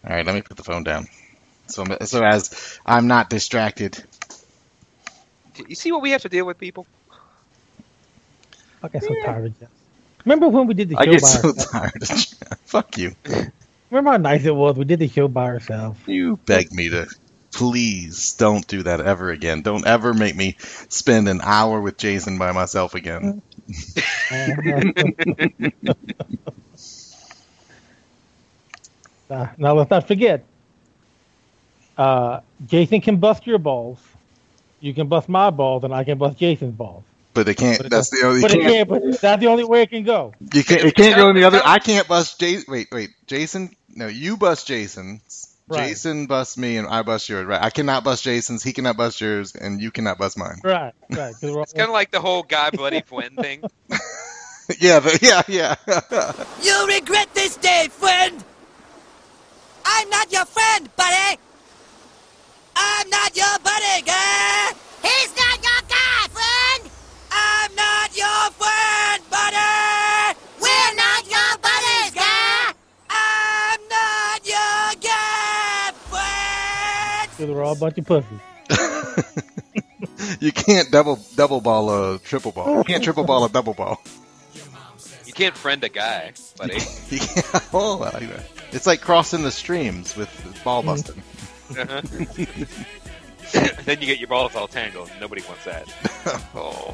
All right, let me put the phone down. So as I'm not distracted. You see what we have to deal with, people? I get so tired of Jeff. Remember when we did the show I get by so ourselves? tired of Jeff. Fuck you. Remember how nice it was? We did the show by ourselves. You begged me to. Please don't do that ever again. Don't ever make me spend an hour with Jason by myself again. Now let's not forget. Jason can bust your balls. You can bust my balls, and I can bust Jason's balls. But they can't. That's the only. But that's the only way it can go. You can't. It can't go in the other. I can't bust Jason. Wait. Jason. No, you bust Jason's. Right. Jason busts me, and I bust yours. Right. I cannot bust Jason's. He cannot bust yours, and you cannot bust mine. Right. It's kind of like the whole guy bloody Flynn thing. Yeah. You'll regret this day, friend. I'm not your friend, buddy. I'm not your buddy, guy. He's not your guy, friend. I'm not your friend, buddy. We're not your buddies, guy. I'm not your guy, friend. Because we're all a bunch of pussies. You can't double ball a triple ball. You can't triple ball a double ball. You can't friend a guy, buddy. Yeah. Oh, I like that. It's like crossing the streams with ball busting. Uh-huh. Then you get your balls all tangled. Nobody wants that. Oh.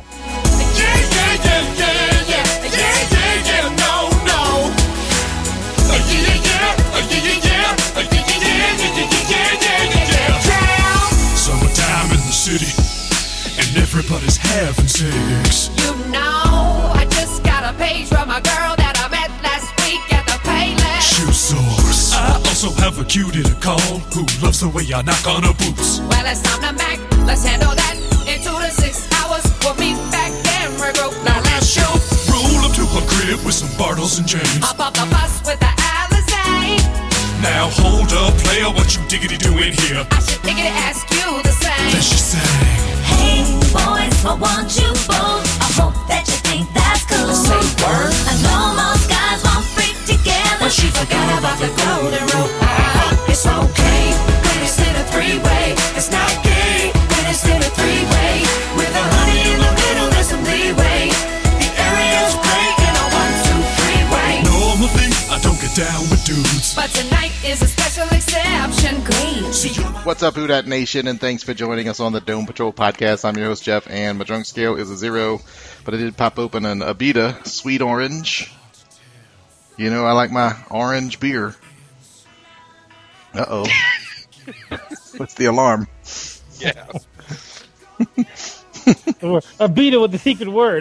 Summertime in the city, and everybody's having sex. You know, I just got a page from a girl that I met last week at the Payless. Shoe source. I also have a cutie to call who loves the way I knock on her boots. Well, it's time to Mac. Let's handle that in 2 to 6 hours. We'll meet back and regroup. Now let's shoot. Roll up to her crib with some Bartles and James. Hop off the bus with the Alizé. Now hold up, player, what you diggity doing here? I should diggity ask you the same. Then she sang. Hey boys, I want you both. I hope that you think that's cool. Say word. I know most guys won't freak together. But she forgot about the golden rule. It's okay when it's in a three-way. It's not gay when it's in a three-way. With a honey in the middle, there's some leeway. The area's great in a 1, 2, 3-way. Normally, I don't get down with dudes. But tonight is a special exception. Great. What's up, Who Dat Nation, and thanks for joining us on the Dome Patrol podcast. I'm your host, Jeff, and my drunk scale is a 0, but I did pop open an Abita Sweet Orange. You know, I like my orange beer. Uh-oh. What's the alarm? Yeah. A beater with the secret word.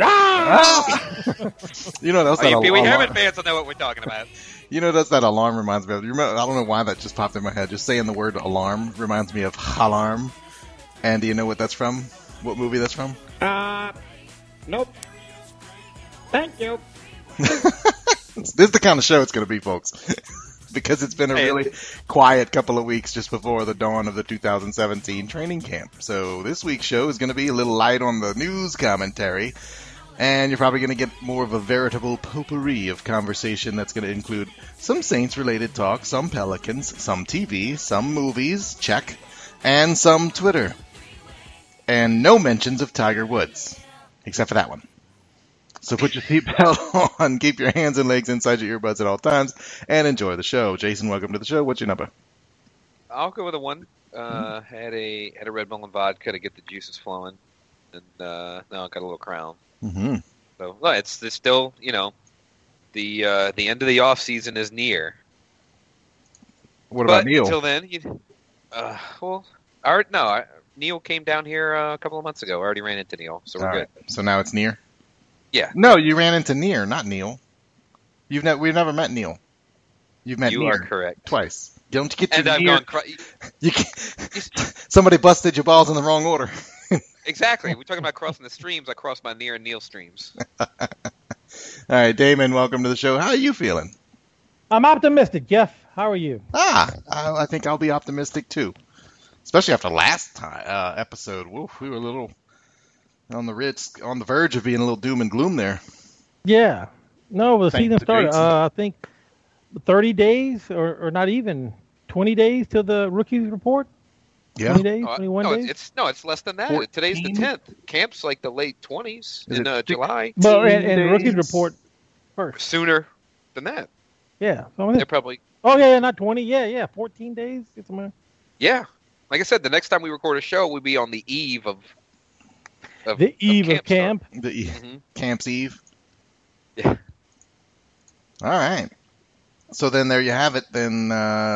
You know, that's Oh, that you Pee Wee alarm. Herman fans will know what we're talking about. You know, that's that alarm reminds me of. You remember, I don't know why that just popped in my head. Just saying the word alarm reminds me of Halarm. And do you know what that's from? What movie that's from? Nope. Thank you. This is the kind of show it's going to be, folks. Because it's been a really quiet couple of weeks just before the dawn of the 2017 training camp. So this week's show is going to be a little light on the news commentary. And you're probably going to get more of a veritable potpourri of conversation that's going to include some Saints-related talk, some Pelicans, some TV, some movies, check, and some Twitter. And no mentions of Tiger Woods, except for that one. So put your seatbelt on, keep your hands and legs inside your earbuds at all times, and enjoy the show. Jason, welcome to the show. What's your number? I'll go with a 1. Had a Red Bull and vodka to get the juices flowing, and now I got a little Crown. Mm-hmm. So well, it's still, you know, the end of the off season is near. What about Neil? Until then, Neil came down here a couple of months ago. I already ran into Neil, so we're good. So now it's near? Yeah. No, you ran into Near, not Neil. We've never met Neil. You've met You Near are correct. twice. Don't you get to And I've Near? gone. You can't, somebody busted your balls in the wrong order. Exactly. We're talking about crossing the streams. I crossed my Near and Neil streams. All right, Damon, welcome to the show. How are you feeling? I'm optimistic, Jeff. How are you? I think I'll be optimistic too. Especially after last time, episode. Woof, we were a little on the verge of being a little doom and gloom there. Yeah. No, the Thanks season to started, Jason. I think, 30 days or not even 20 days till the rookies report? Yeah. 20 days, 21 no, days? it's less than that. 14? Today's the 10th. Camp's like the late 20s Is in it July. But and days? rookies report first. Sooner than that. Yeah. So They're probably not 20. Yeah, 14 days. yeah. Like I said, the next time we record a show, we'll be on the eve of The eve of start. camp. The Mhm. Camp's Eve. Yeah. All right. So then there you have it. Then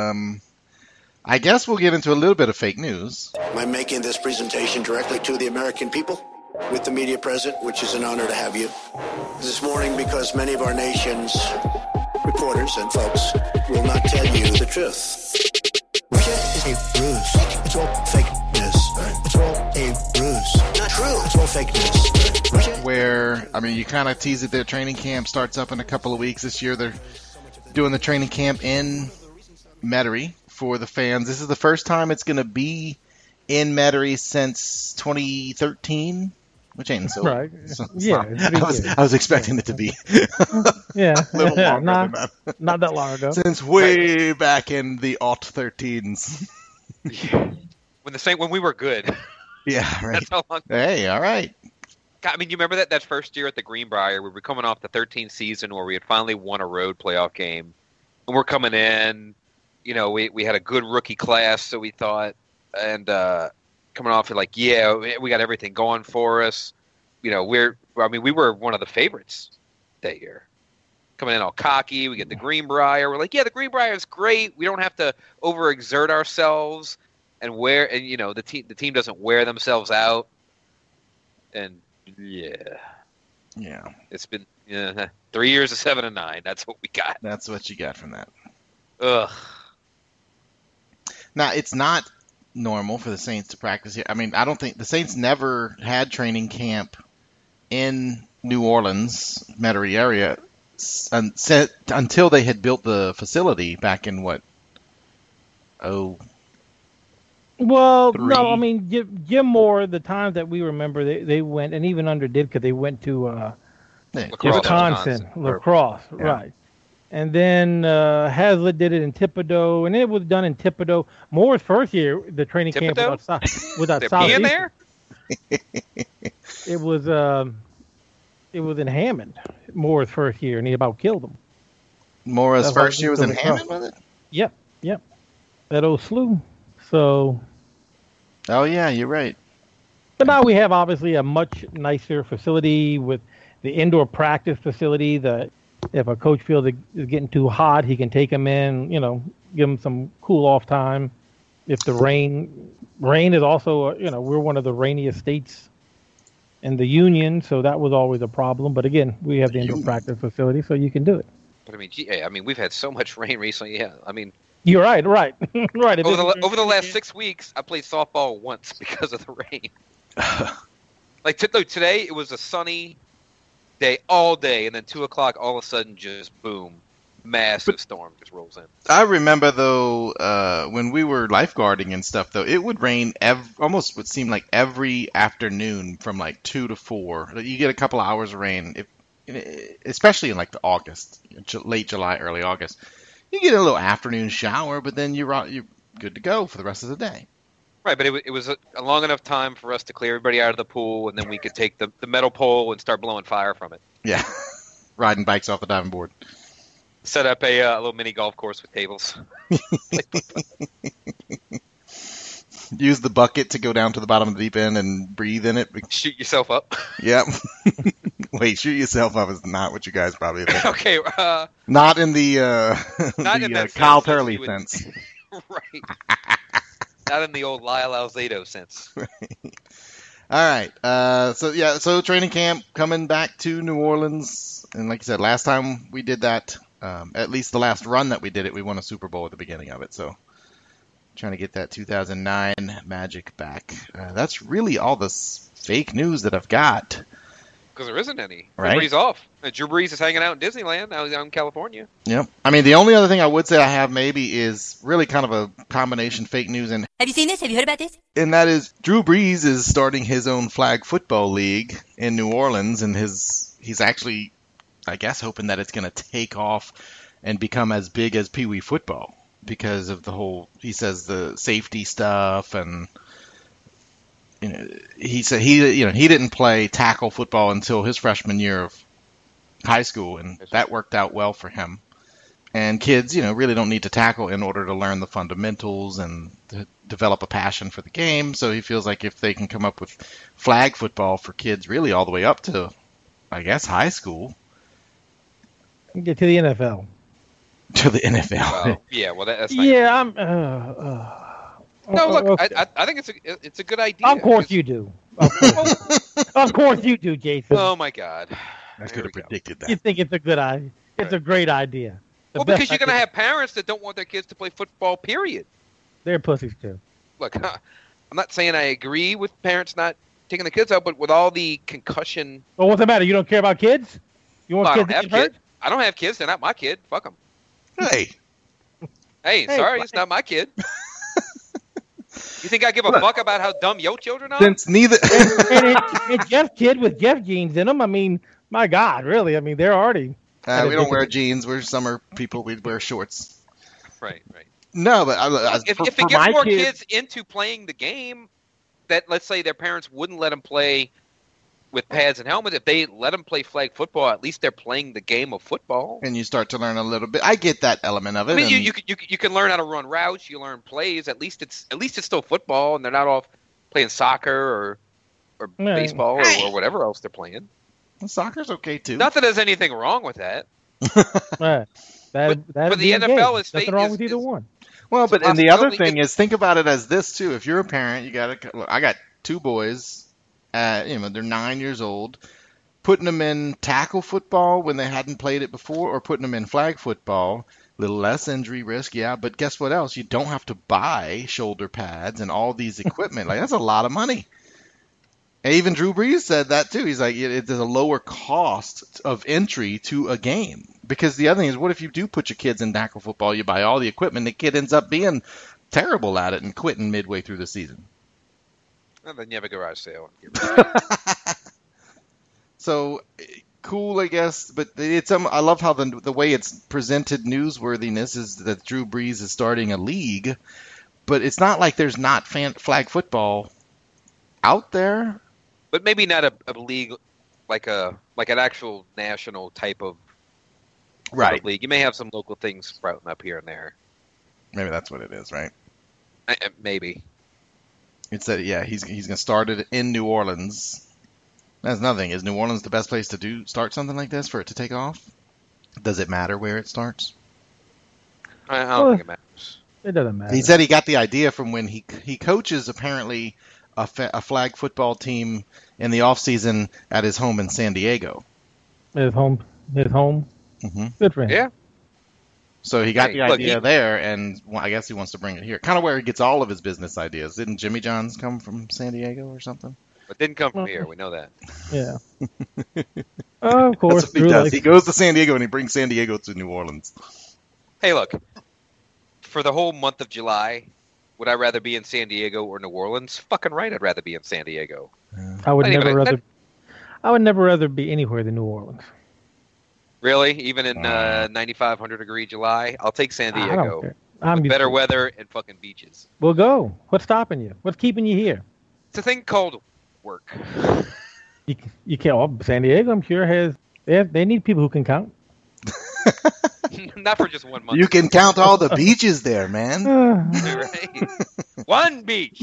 I guess we'll get into a little bit of fake news. I'm making this presentation directly to the American people with the media present, which is an honor to have you. This morning, because many of our nation's reporters and folks will not tell you the truth. Russia is a ruse. It's all fake news. It's all a ruse. Not true. It's all fake news. Russia. Where, I mean, you kind of tease it there. Training camp starts up in a couple of weeks this year. They're doing the training camp in Metairie for the fans. This is the first time it's going to be in Metairie since 2013, which ain't so. Right. so Yeah, not- it's been years. I was expecting it to be Yeah. a little longer not, than that. not that long ago. Since way back in the aught 13s. when we were good. Yeah, right. That's how long. Hey, all right. God, I mean, you remember that first year at the Greenbrier? We were coming off the 13th season where we had finally won a road playoff game, and we're coming in. You know, we had a good rookie class, so we thought, and coming off, like, yeah, we got everything going for us. You know, we were one of the favorites that year. Coming in all cocky, we get the Greenbrier. We're like, yeah, the Greenbrier is great. We don't have to overexert ourselves, and you know, the team doesn't wear themselves out. And Yeah, it's been 3 years of 7-9. That's what we got. that's what you got from that. Ugh. Now, it's not normal for the Saints to practice here. I mean, I don't think the Saints never had training camp in New Orleans, Metairie area, until they had built the facility back in what? Well, 3. no, I mean, Jim Moore, the times that we remember, they went, and even under Ditka, they went to Wisconsin, lacrosse, Yeah. right. And then Hazlitt did it in Thibodaux, and it was done in Thibodaux. Moore's first year, the training camp Thibodaux? without They're peeing Southeastern. there? It was in Hammond, Moore's first year, and he about killed him. Mora's That's first why year was he in was Hammond with it? Yep. That old slough. So, Oh, yeah, you're right. but now we have obviously a much nicer facility with the indoor practice facility that if a coach feels it is getting too hot, he can take them in, you know, give them some cool off time. If the rain is also, we're one of the rainiest states in the union, so that was always a problem. But again, we have the indoor practice facility, so you can do it. But I mean, we've had so much rain recently. Yeah, I mean, You're right. Right. over the last 6 weeks, I played softball once because of the rain. Like today, it was a sunny day all day, and then 2 o'clock, all of a sudden, just boom, massive storm just rolls in. I remember, though, when we were lifeguarding and stuff, though, it would rain almost would seem like every afternoon from like 2 to 4. You get a couple hours of rain, especially in like the August, late July, early August. You get a little afternoon shower, but then you're good to go for the rest of the day. Right, but it was a long enough time for us to clear everybody out of the pool, and then we could take the metal pole and start blowing fire from it. Yeah, riding bikes off the diving board. Set up a little mini golf course with tables. Use the bucket to go down to the bottom of the deep end and breathe in it. Shoot yourself up. Yep. Wait, shoot yourself up is not what you guys probably think. Okay. Not in the Not in that Kyle sense, Turley you would- sense. Right. Not in the old Lyle Alzado sense. All right. So training camp coming back to New Orleans, and like I said, last time we did that, at least the last run that we did it, we won a Super Bowl at the beginning of it. So trying to get that 2009 magic back. That's really all the fake news that I've got. Because there isn't any. Right. Drew Brees off. Drew Brees is hanging out in Disneyland. Now he's out in California. Yep. I mean, the only other thing I would say I have maybe is really kind of a combination fake news, and Have you seen this? Have you heard about this? that is Drew Brees is starting his own flag football league in New Orleans, and he's actually, I guess, hoping that it's going to take off and become as big as Pee Wee football. because of the whole, he says, the safety stuff, and he said he didn't play tackle football until his freshman year of high school, and that worked out well for him. And kids, really don't need to tackle in order to learn the fundamentals and to develop a passion for the game. So he feels like if they can come up with flag football for kids really all the way up to, I guess, high school. Get to the NFL. To the NFL. Well, yeah, well, that's not Yeah, I'm. No, look, okay. I think it's a good idea. Of course you do. Of course you do, Jason. Oh my God. I could have predicted that. You think it's a good idea? It's a great idea. Well, because you're going to have parents that don't want their kids to play football, period. They're pussies, too. Look, I'm not saying I agree with parents not taking the kids out, but with all the concussion... Well, what's the matter? You don't care about kids? You want I kids don't have to get hurt? kids. I don't have kids. They're not my kid. Fuck them. Hey, sorry, it's not my kid. You think I give a fuck about how dumb your children are? since neither... and Jeff's kid with Jeff jeans in them, I mean, my God, really? I mean, they're already... we don't wear jeans. We're summer people. We wear shorts. Right. No, but If it for gets my more kids kids into playing the game, that let's say their parents wouldn't let them play with pads and helmets, if they let them play flag football, at least they're playing the game of football. and you start to learn a little bit. I get that element of it. I mean, and- you can learn how to run routes, you learn plays. At least it's still football, and they're not off playing soccer or baseball or whatever else they're playing. Soccer's okay too. Not that there's anything wrong with that. Right. But the NFL is nothing wrong with either one. Well, but a and the other possibility thing is, think about it as this too. If you're a parent, you I got two boys. They're 9 years old. Putting them in tackle football when they hadn't played it before, or putting them in flag football, a little less injury risk, yeah. But guess what else? You don't have to buy shoulder pads and all these equipment. Like, that's a lot of money. And even Drew Brees said that too. He's like, there's a lower cost of entry to a game. Because the other thing is, what if you do put your kids in tackle football, you buy all the equipment, the kid ends up being terrible at it and quitting midway through the season. Well, then you have a garage sale. So, cool, I guess. But it's I love how the way it's presented newsworthiness is that Drew Brees is starting a league. But it's not like there's not flag football out there. But maybe not a league like an actual national type of league. You may have some local things sprouting up here and there. Maybe that's what it is, right? Maybe. It's that, yeah, he's going to start it in New Orleans. That's nothing. Is New Orleans the best place to start something like this for it to take off? Does it matter where it starts? I don't think it matters. It doesn't matter. He said he got the idea from when he coaches apparently a flag football team in the off season at his home in San Diego. His home. Mm-hmm. Good for him. Yeah. So he got the idea there, and I guess he wants to bring it here. Kind of where he gets all of his business ideas. Didn't Jimmy John's come from San Diego or something? But didn't come from here. We know that. Yeah. Of course. That's what he does. He goes to San Diego and he brings San Diego to New Orleans. Hey, look. For the whole month of July, would I rather be in San Diego or New Orleans? Fucking right, I'd rather be in San Diego. I would never rather be anywhere than New Orleans. Really? Even in 9,500 degree July? I'll take San Diego. I don't care. I'm With better weather and fucking beaches. We'll go. What's stopping you? What's keeping you here? It's a thing called work. You can't. Well, San Diego, I'm sure they need people who can count. Not for just 1 month. You can count all the beaches there, man. Right? One beach.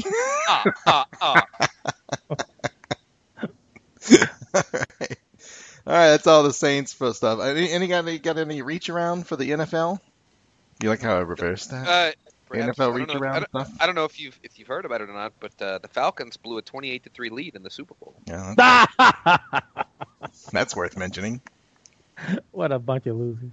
All right, that's all the Saints for stuff. Any got any reach around for the NFL? You like how I reversed that? NFL reach around stuff. I don't know if you've heard about it or not, but the Falcons blew a 28-3 lead in the Super Bowl. Yeah, that's worth mentioning. What a bunch of losers.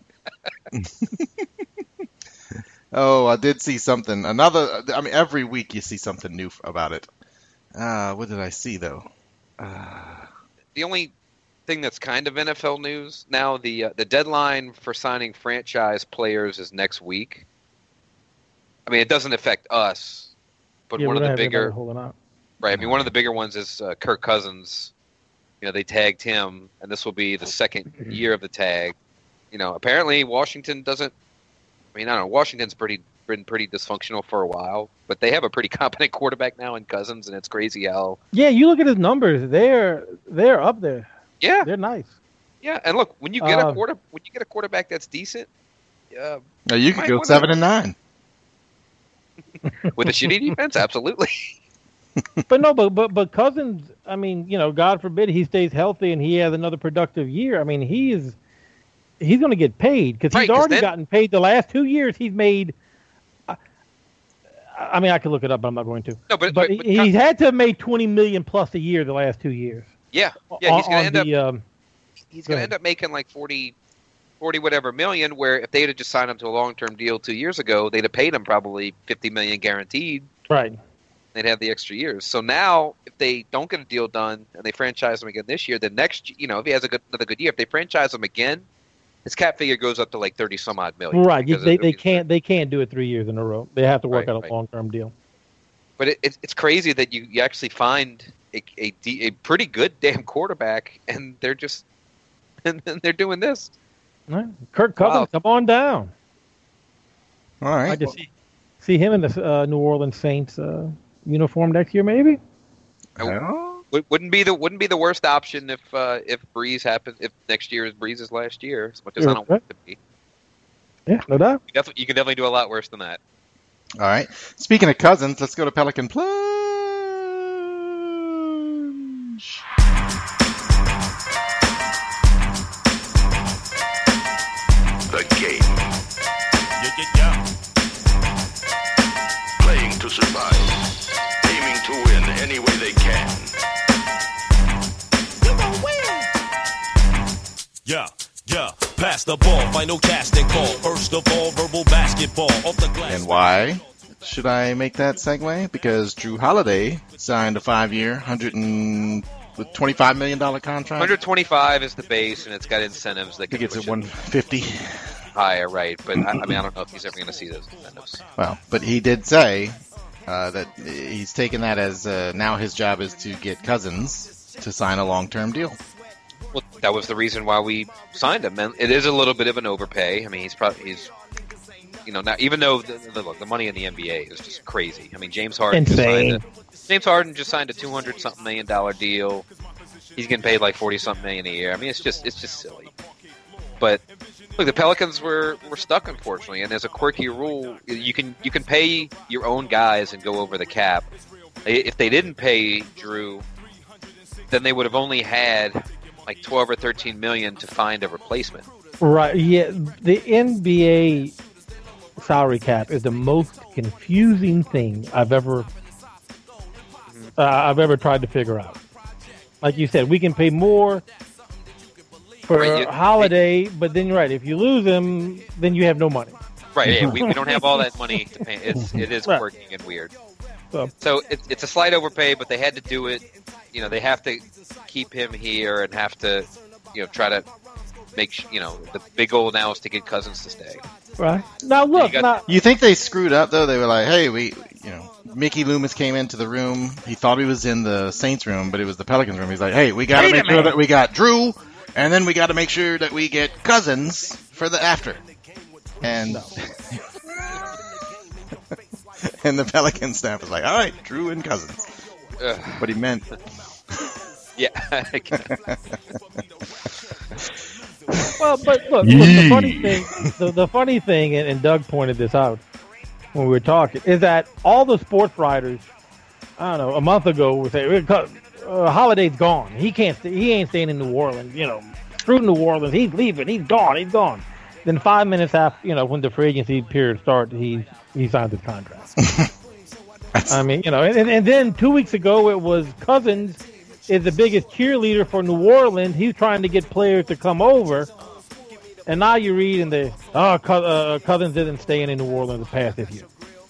Oh, I did see something. Every week you see something new about it. What did I see though? The only thing that's kind of NFL news now, the deadline for signing franchise players is next week. I mean, it doesn't affect us, but one of the bigger, right? I mean, one of the bigger ones is Kirk Cousins. You know, they tagged him, and this will be the second year of the tag. You know, apparently Washington doesn't I mean, I don't know. Washington's been pretty dysfunctional for a while, but they have a pretty competent quarterback now in Cousins, and it's crazy how. Yeah, you look at his numbers; they're up there. Yeah, they're nice. Yeah, and look, when you get a quarterback that's decent, you could go 7-9 with a shitty defense. Absolutely. But Cousins, I mean, God forbid he stays healthy and he has another productive year. I mean, he's going to get paid because he's already gotten paid the last 2 years. He's made. I mean, I could look it up, but I'm not going to. No, but he's had to have made $20 million plus a year the last 2 years. Yeah, he's going to end up. He's going to end up making like 40 whatever million. Where if they had just signed him to a long-term deal 2 years ago, they'd have paid him probably $50 million guaranteed. Right. They'd have the extra years. So now, if they don't get a deal done and they franchise him again this year, then next, if he has another good year, if they franchise him again, his cap figure goes up to like 30 some odd million. Right. They can't do it 3 years in a row. They have to work out a long-term deal. But it's crazy that you actually find a pretty good damn quarterback, and they're just and they're doing this. Right. Kirk Cousins, come on down. All right. I just see him in the New Orleans Saints uniform next year, maybe. Wouldn't be the worst option if Breeze happens, if next year is Breeze's last year, as much as I don't want it to be. Yeah, no doubt. You can definitely do a lot worse than that. All right. Speaking of Cousins, let's go to Pelican Plunge. The game. Yeah. Playing to survive. Aiming to win any way they can. You gon' win! Yeah. Pass the ball, final casting call. First of all, verbal basketball off the glass. And why should I make that segue? Because Drew Holiday signed a 5-year, $125 million contract. 125 is the base, and it's got incentives that he gets push it 150 higher, right? But I mean, I don't know if he's ever going to see those incentives. Well, but he did say that he's taken that as now his job is to get Cousins to sign a long-term deal. Well, that was the reason why we signed him. And it is a little bit of an overpay. I mean, he's now, even though the money in the NBA is just crazy. I mean, James Harden just signed a $200-something million deal. He's getting paid like $40-something million a year. I mean, it's just silly. But look, the Pelicans were stuck, unfortunately, and there's a quirky rule: you can pay your own guys and go over the cap. If they didn't pay Drew, then they would have only had like 12 or 13 million to find a replacement. Right. Yeah. The NBA salary cap is the most confusing thing I've ever tried to figure out. Like you said, we can pay more for Holiday, but then you're right. If you lose him, then you have no money. Right. Yeah, we don't have all that money to pay. It is quirky and weird. So it's a slight overpay, but they had to do it. They have to keep him here and have to, try to make, the big goal now is to get Cousins to stay. Right. Now look, you think they screwed up though? They were like, hey, Mickey Loomis came into the room. He thought he was in the Saints room, but it was the Pelicans room. He's like, hey, we got to make sure that we got Drew, and then we got to make sure that we get Cousins for the after. And and the Pelican staff was like, all right, Drew and Cousins. What he meant. Yeah. Well, but look, the funny thing, and Doug pointed this out when we were talking, is that all the sports writers, I don't know, a month ago would say, Holiday's gone. He ain't staying in New Orleans. Screw New Orleans. He's leaving. He's gone. Then 5 minutes after, when the free agency period started, he signed his contract. I mean, and then 2 weeks ago it was Cousins is the biggest cheerleader for New Orleans. He's trying to get players to come over. And now you read in the Cousins isn't staying in New Orleans the past this year.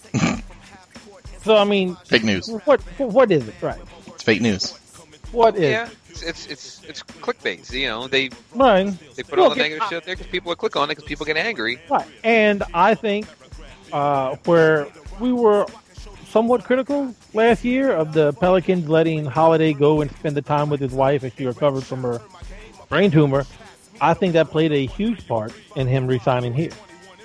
So I mean, fake news. What is it? Right. It's fake news. What is? Yeah, it's clickbait. They put all the negative shit there because people will click on it because people get angry. Right. And I think where we were somewhat critical last year of the Pelicans letting Holiday go and spend the time with his wife as she recovered from her brain tumor, I think that played a huge part in him re-signing here.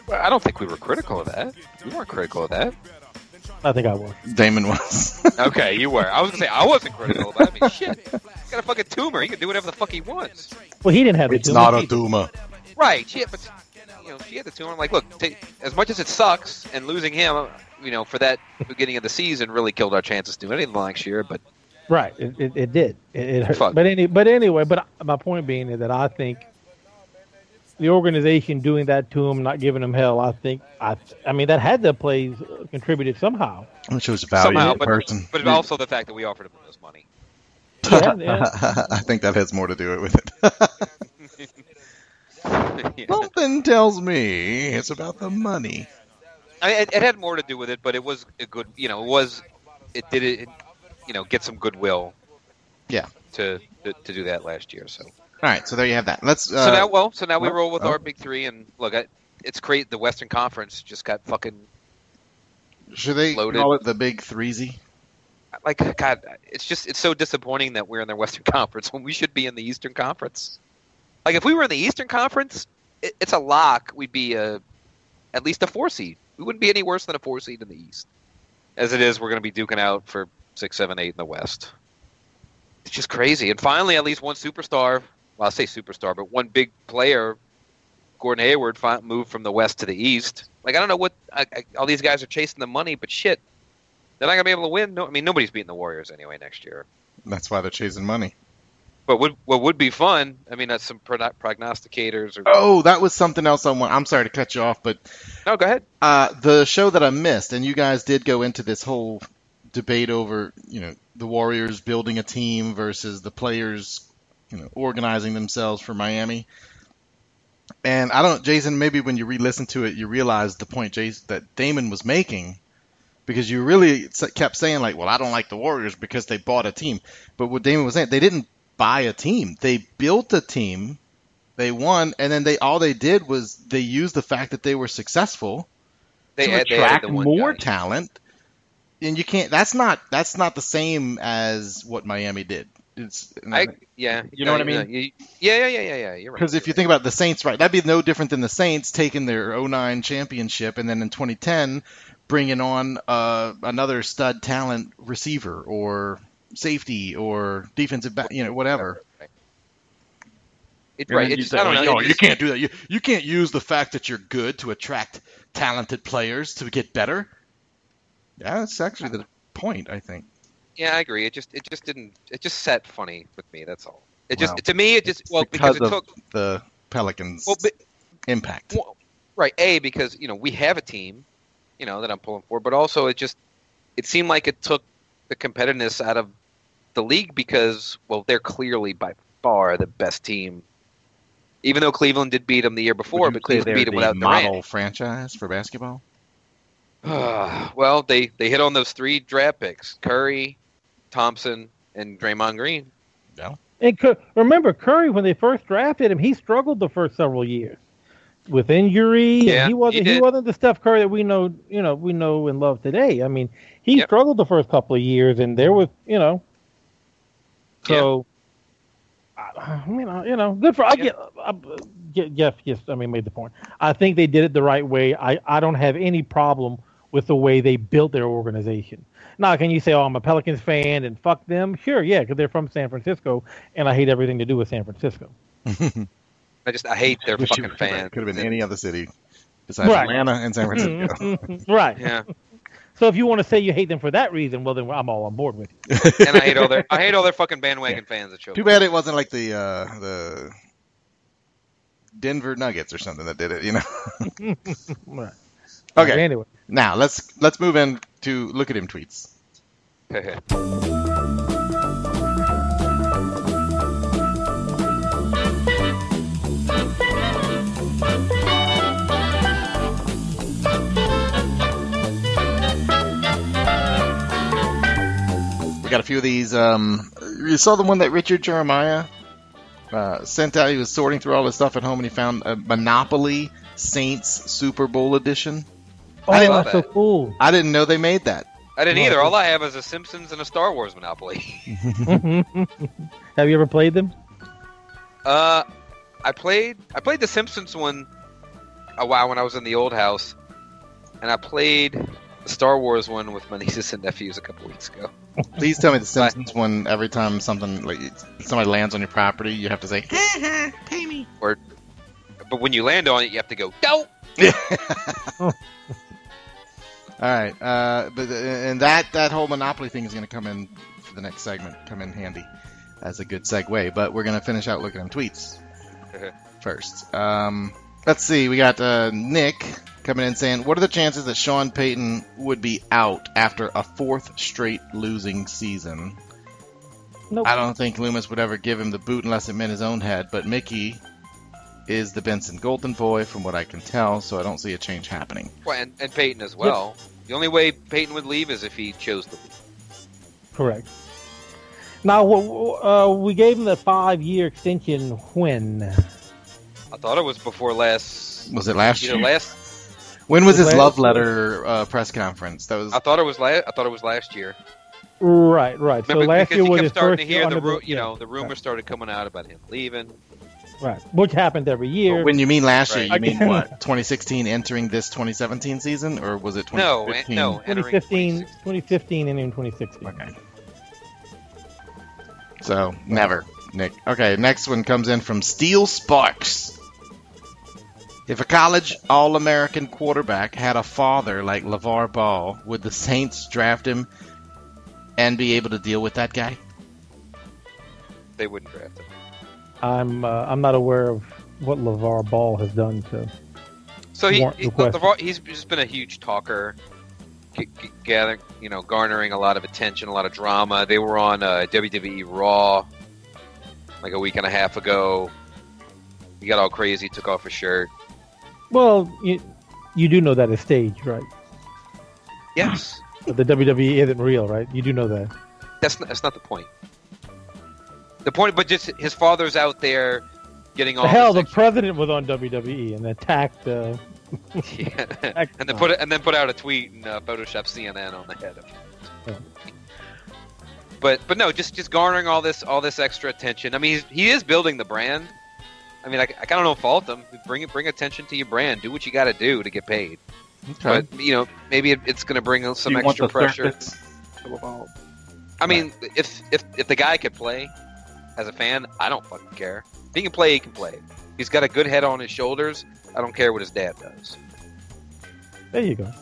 Well, I don't think we were critical of that. We weren't critical of that. I think I was. Damon was. Okay, you were. I was gonna say I wasn't critical of that. I mean, shit. He's got a fucking tumor. He can do whatever the fuck he wants. Well, he didn't have the It's tumor. not a tumor. Right, shit, but she had the tumor. I'm like, look, as much as it sucks, and losing him, for that beginning of the season really killed our chances to do anything next year. But Right, it did. It hurt. Fuck. But anyway, my point being is that I think the organization doing that to him, not giving him hell, I mean that had to play contributed somehow. It shows value somehow, in the person. but also the fact that we offered him this money. Yeah. I think that has more to do with it. Yeah. Something tells me it's about the money. I mean, it had more to do with it, but it was a good. It did get some goodwill. Yeah. To do that last year, so. All right, so there you have that. Let's. So now we roll with our big three, and look, it's great. The Western Conference just got fucking. Should they loaded. call it the Big Threesy? Like, God, it's so disappointing that we're in the Western Conference when we should be in the Eastern Conference. Like, if we were in the Eastern Conference, it's a lock. We'd be at least a 4 seed. We wouldn't be any worse than a 4 seed in the East. As it is, we're going to be duking out for 6, 7, 8 in the West. It's just crazy. And finally, at least one superstar. Well, I'll say superstar, but one big player, Gordon Hayward, moved from the West to the East. Like, I don't know what all these guys are chasing the money, but shit, they're not gonna be able to win. No, I mean, nobody's beating the Warriors anyway next year. That's why they're chasing money. But what would be fun? I mean, that's some prognosticators. Oh, that was something else I want. I'm sorry to cut you off, but no, go ahead. The show that I missed, and you guys did go into this whole debate over, the Warriors building a team versus the players, organizing themselves for Miami. And Jason, maybe when you re-listen to it, you realize the point that Damon was making, because you really kept saying like, well, I don't like the Warriors because they bought a team. But what Damon was saying, they didn't buy a team. They built a team, they won, and then all they did was they used the fact that they were successful to attract more talent. And you can't. That's not the same as what Miami did. You know what I mean? Yeah. You're right. Because if you think about the Saints, right, that'd be no different than the Saints taking their 2009 championship and then in 2010 bringing on another stud talent receiver or safety or defensive back, whatever. Right. It's, I don't know. You can't do that. You can't use the fact that you're good to attract talented players to get better. Yeah, that's actually the point, I think. Yeah, I agree. It just sat funny with me. That's all. Because it took the Pelicans' impact. Well, right. Because we have a team, that I'm pulling for, but also it seemed like it took the competitiveness out of the league because they're clearly by far the best team. Even though Cleveland did beat them the year before, but Cleveland beat them without Durant. Model franchise for basketball. Well, they hit on those 3 draft picks: Curry, Thompson, and Draymond Green. Yeah. And remember, Curry, when they first drafted him, he struggled the first several years with injury. Yeah, he wasn't the Steph Curry that we know and love today. I mean, he struggled the first couple of years, and there was, so. I mean, good for Jeff. Yes, made the point. I think they did it the right way. I don't have any problem with the way they built their organization. Now, can you say, "Oh, I'm a Pelicans fan and fuck them"? Sure, yeah, because they're from San Francisco, and I hate everything to do with San Francisco. I hate their fucking fans. Could have been any other city besides Atlanta and San Francisco. Right. Yeah. So if you want to say you hate them for that reason, well, then I'm all on board with you. And I hate all their fucking bandwagon fans that show up. Too bad it wasn't like the Denver Nuggets or something that did it, Right. Okay. Anyway, now let's move in to look at him tweets. We got a few of these. You saw the one that Richard Jeremiah sent out. He was sorting through all his stuff at home, and he found a Monopoly Saints Super Bowl edition. Oh, that's so cool. I didn't know they made that. I didn't either. All I have is a Simpsons and a Star Wars Monopoly. Have you ever played them? I played the Simpsons one a while when I was in the old house, and I played the Star Wars one with my nieces and nephews a couple weeks ago. Please tell me the Simpsons one. Every time something like somebody lands on your property, you have to say, "Pay me." But when you land on it, you have to go, "Go." Yeah. All right, and that whole Monopoly thing is going to come in for the next segment. Come in handy as a good segue. But we're going to finish out looking at tweets first. Let's see. We got Nick coming in saying, "What are the chances that Sean Payton would be out after a fourth straight losing season?" Nope. I don't think Loomis would ever give him the boot unless it meant his own head. But Mickey is the Benson Golden boy, from what I can tell, so I don't see a change happening. Well, and Peyton as well. Yep. The only way Peyton would leave is if he chose to leave. Correct. Now, we gave him the 5-year extension when? I thought it was before last. Was it last year? Last. When was his love letter press conference? That was. I thought it was last year. Right. Remember, so last year was his first to hear year. The rumors started coming out about him leaving. Right, which happened every year. But when you mean last year, you mean what? 2016 entering this 2017 season, or was it 2015? No, 2015 and then 2016. Okay. So, never, Nick. Okay, next one comes in from Steel Sparks. If a college All-American quarterback had a father like LeVar Ball, would the Saints draft him and be able to deal with that guy? They wouldn't draft him. I'm not aware of what LeVar Ball has done to. So he's just been a huge talker, garnering a lot of attention, a lot of drama. They were on WWE Raw like a week and a half ago. He got all crazy, took off his shirt. Well, you do know that is staged, right? Yes. But the WWE isn't real, right? You do know that. That's not the point. The point, but just his father's out there getting all. Hell, the president was on WWE and attacked. Yeah. and then put out a tweet and Photoshop CNN on the head of it. Yeah. But no, just garnering all this extra attention. I mean, he is building the brand. I mean, I don't fault him. Bring attention to your brand. Do what you got to do to get paid. Okay. But maybe it's going to bring some extra pressure. I mean, if the guy could play. As a fan, I don't fucking care. If he can play, he can play. He's got a good head on his shoulders. I don't care what his dad does. There you go.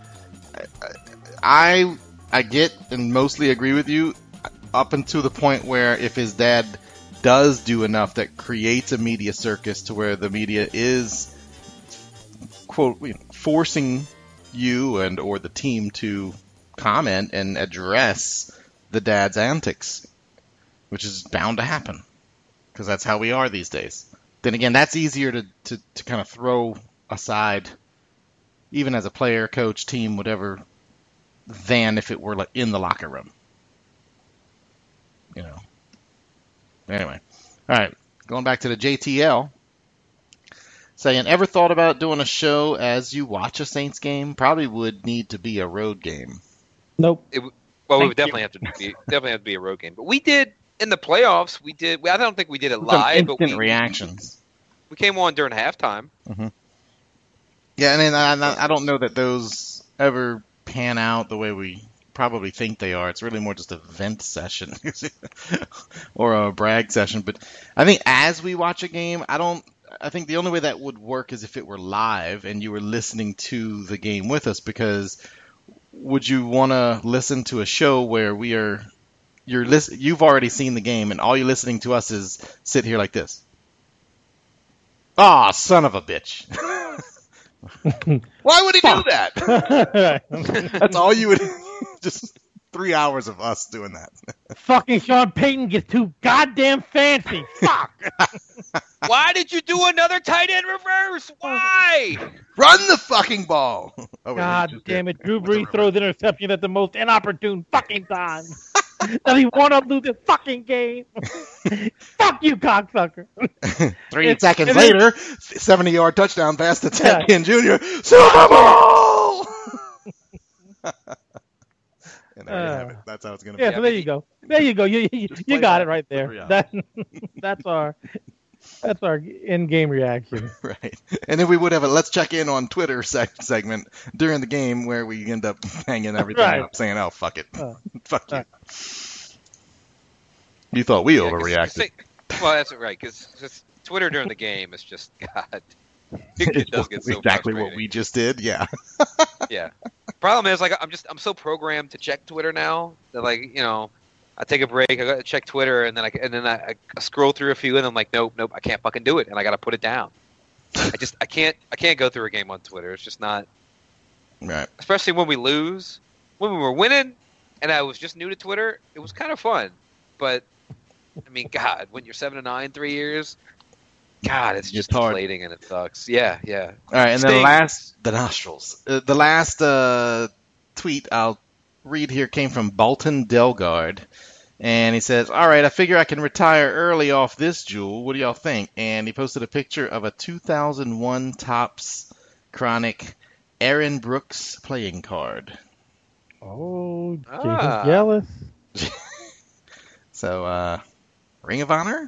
I get and mostly agree with you up until the point where if his dad does do enough that creates a media circus to where the media is, quote, forcing you and or the team to comment and address the dad's antics, which is bound to happen because that's how we are these days. Then again, that's easier to kind of throw aside, even as a player, coach, team, whatever, than if it were like in the locker room. Anyway, all right, going back to the JTL, saying, ever thought about doing a show as you watch a Saints game? Probably would need to be a road game. Nope. It would definitely have to be a road game. But we did. In the playoffs, we did. I don't think we did it live, but reactions. We came on during halftime. Mm-hmm. Yeah, and I don't know that those ever pan out the way we probably think they are. It's really more just a vent session or a brag session. But I think as we watch a game, I think the only way that would work is if it were live and you were listening to the game with us. Because would you want to listen to a show where you've already seen the game, and all you're listening to us is sit here like this? Ah, son of a bitch. Why would he do that? That's all you would... Just 3 hours of us doing that. Fucking Sean Payton gets too goddamn fancy. Fuck. Why did you do another tight end reverse? Why? Run the fucking ball. Oh, God damn it. Drew Brees throws interception at the most inopportune fucking time. Does he want to lose this fucking game? Fuck you, cocksucker. 3 seconds later, 70-yard touchdown pass to Ted Ginn Jr. Super Bowl! And there you have it. That's how it's going to be. Yeah, so there you go. There you go. You got it right there. That's our That's our in-game reaction. Right. And then we would have a let's check in on Twitter segment during the game where we end up hanging everything Right. up, saying, "Oh, fuck it, fuck you." You thought we overreacted. Well, that's right, because Twitter during the game is just God. It does get so exactly what frustrating. we just did. Yeah. Yeah. Problem is, like, I'm so programmed to check Twitter now that, like, I take a break, I gotta check Twitter, and then I scroll through a few, and I'm like, nope, I can't fucking do it, and I gotta put it down. I can't go through a game on Twitter. It's just not. Right. Especially when we lose. When we were winning, and I was just new to Twitter, it was kind of fun. But I mean, God, when you're 7-9 3 years, God, it's just hard. deflating and it sucks. Yeah. All right, and then the nostrils. The last tweet I'll read here came from Bolton Delgard, and he says, "All right, I figure I can retire early off this jewel. What do y'all think?" And he posted a picture of a 2001 Topps Chronic Aaron Brooks playing card. Oh, Jason's jealous. So, Ring of Honor?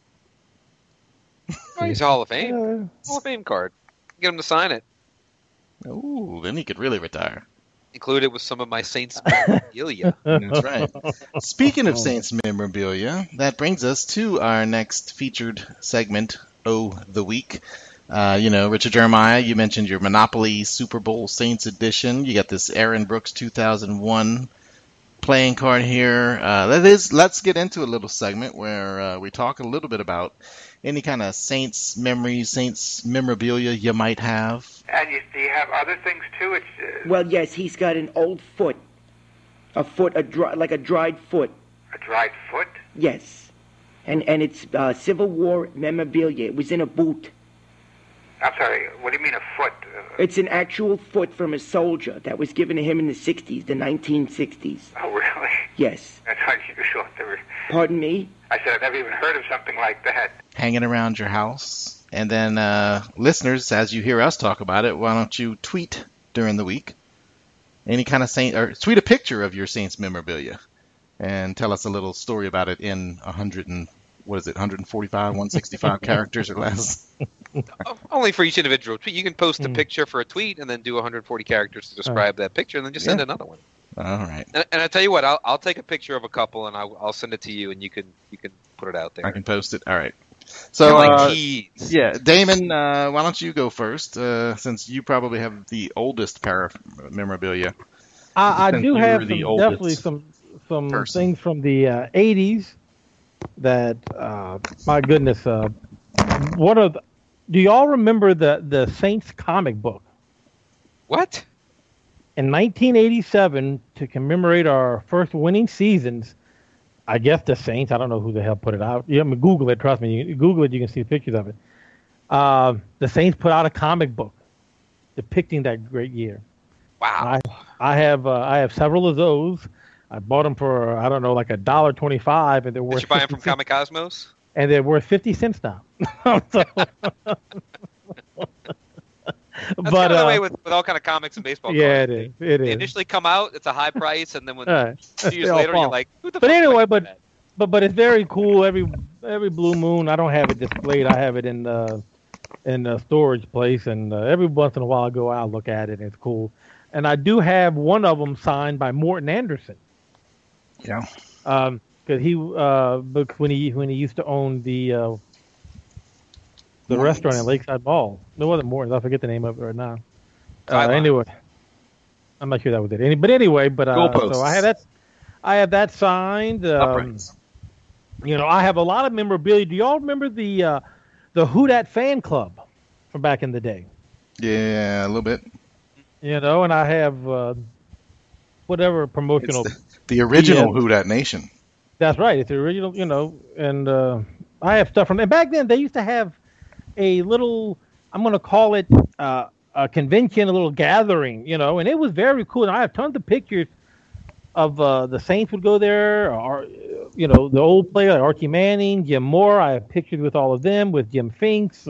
Oh, he's a Hall of Fame. Hall of Fame card. Get him to sign it. Ooh, then he could really retire. Include it with some of my Saints memorabilia. That's right. Speaking of Saints memorabilia, that brings us to our next featured segment, the Week. Richard Jeremiah, you mentioned your Monopoly Super Bowl Saints edition. You got this Aaron Brooks 2001 playing card here. Let's get into a little segment where we talk a little bit about any kind of Saints memories, Saints memorabilia you might have. And do you have other things too? Well, yes, he's got an old foot, like a dried foot. A dried foot? Yes, and it's Civil War memorabilia. It was in a boot. I'm sorry, what do you mean a foot? It's an actual foot from a soldier that was given to him in the 60s, the 1960s. Oh, really? Yes. That's unusual. Pardon me? I said I've never even heard of something like that. Hanging around your house. And then, listeners, as you hear us talk about it, why don't you tweet during the week any kind of Saint, or tweet a picture of your Saints memorabilia and tell us a little story about it in 145, 165 characters or less. Only for each individual tweet. You can post a picture for a tweet and then do 140 characters to describe that picture, and then just send another one. All right. And I tell you what, I'll take a picture of a couple and I'll send it to you, and you can put it out there. I can post it. All right. So, yeah, Damon, why don't you go first, since you probably have the oldest pair of memorabilia. I do have definitely some things from the 80s that, my goodness, do y'all remember the Saints comic book? What? In 1987, to commemorate our first winning seasons, I guess the Saints, I don't know who the hell put it out. You can Google it, trust me. You Google it, you can see pictures of it. The Saints put out a comic book depicting that great year. Wow. I have several of those. I bought them for, I don't know, like $1.25, and they're worth. Did you buy them from Comic Cosmos? And they're worth 50 cents now. That's kind of the way with all kind of comics and baseball cards. Yeah, it is. They initially come out, it's a high price, and then when 2 years later, you're like, who the But fuck anyway, likes that? but it's very cool. Every blue moon, I don't have it displayed. I have it in the storage place, and every once in a while I go out, look at it, and it's cool. And I do have one of them signed by Morton Anderson. Yeah. Because when he used to own the restaurant at Lakeside Mall. No, it wasn't Morton's. I forget the name of it right now. Anyway, I'm not sure that was it. So I have that signed. I have a lot of memorabilia. Do y'all remember the Who Dat fan club from back in the day? Yeah, a little bit. And I have whatever promotional. It's the original Who Dat Nation. That's right. It's the original, and I have stuff from. And back then they used to have a little, I'm going to call it a convention, a little gathering, and it was very cool. And I have tons of pictures of the Saints would go there, or the old player like Archie Manning, Jim Moore. I have pictures with all of them, with Jim Finks.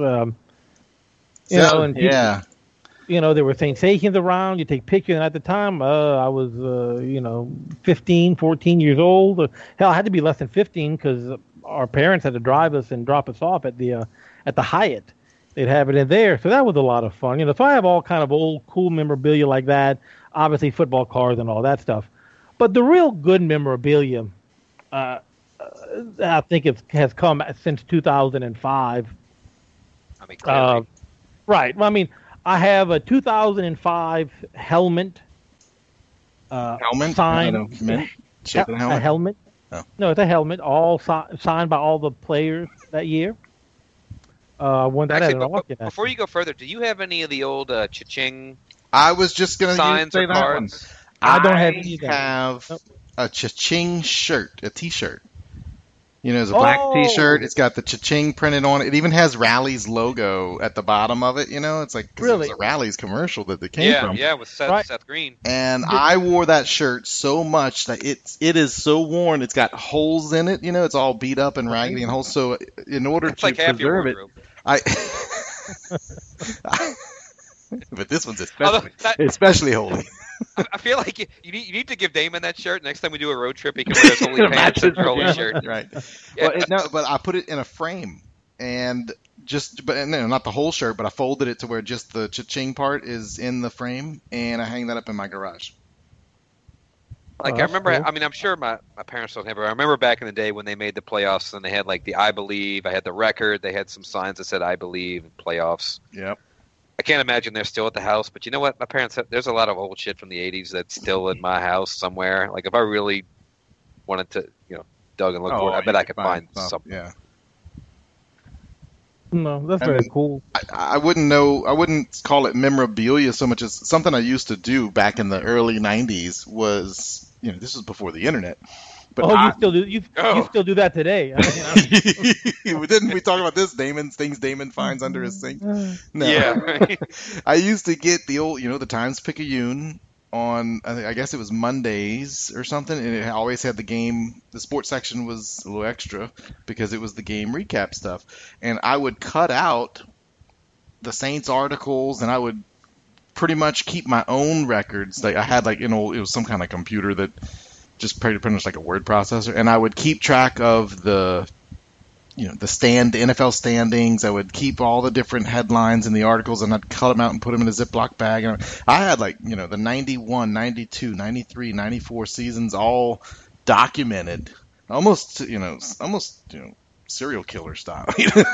There were sensations around. You take pictures, and at the time, I was 15, 14 years old. Hell, I had to be less than 15 because our parents had to drive us and drop us off at the Hyatt. They'd have it in there, so that was a lot of fun. So I have all kind of old cool memorabilia like that. Obviously, football cards and all that stuff. But the real good memorabilia, I think it has come since 2005. I mean, clearly. Right. Well, I mean, I have a 2005 helmet. Helmet? Signed. A helmet. Oh. No, it's a helmet, all signed by all the players that year. When that Actually, before you go further, do you have any of the old cha-ching I was just going to signs say or that cards? one. I don't have any of that. I have a cha-ching shirt, a T-shirt. It's a black T-shirt. It's got the cha-ching printed on it. It even has Rally's logo at the bottom of it. It's like it was a Rally's commercial that they came from. Yeah, with Seth Green. And I wore that shirt so much that it is so worn. It's got holes in it. It's all beat up and raggedy and holes. So in order to preserve it, but this one's especially holy. I feel like you need to give Damon that shirt. Next time we do a road trip, he can wear his holy pants and holy shirt. Right. Yeah. But I put it in a frame and not the whole shirt, but I folded it to where just the cha-ching part is in the frame, and I hang that up in my garage. I remember. Cool. I mean, I'm sure my parents don't have it. I remember back in the day when they made the playoffs, and they had like the "I Believe." I had the record. They had some signs that said "I Believe" in playoffs. Yep. I can't imagine they're still at the house, but you know what? My parents there's a lot of old shit from the 80s that's still in my house somewhere. Like if I really wanted to, dug and look for it, I bet I could find something. Yeah. No, that's very cool. I wouldn't call it memorabilia so much as something I used to do back in the early 90s was, this was before the internet. But you still do you still do that today? Didn't we talk about this? Things Damon finds under his sink. No. Yeah. Right. I used to get the old, the Times-Picayune on, I guess it was Mondays or something, and it always had the game. The sports section was a little extra because it was the game recap stuff, and I would cut out the Saints articles, and I would pretty much keep my own records. Like I had it was some kind of computer that just pretty much like a word processor, and I would keep track of the NFL standings. I would keep all the different headlines in the articles, and I'd cut them out and put them in a Ziploc bag. And I had the 91, 92, 93, 94 seasons all documented, almost serial killer style.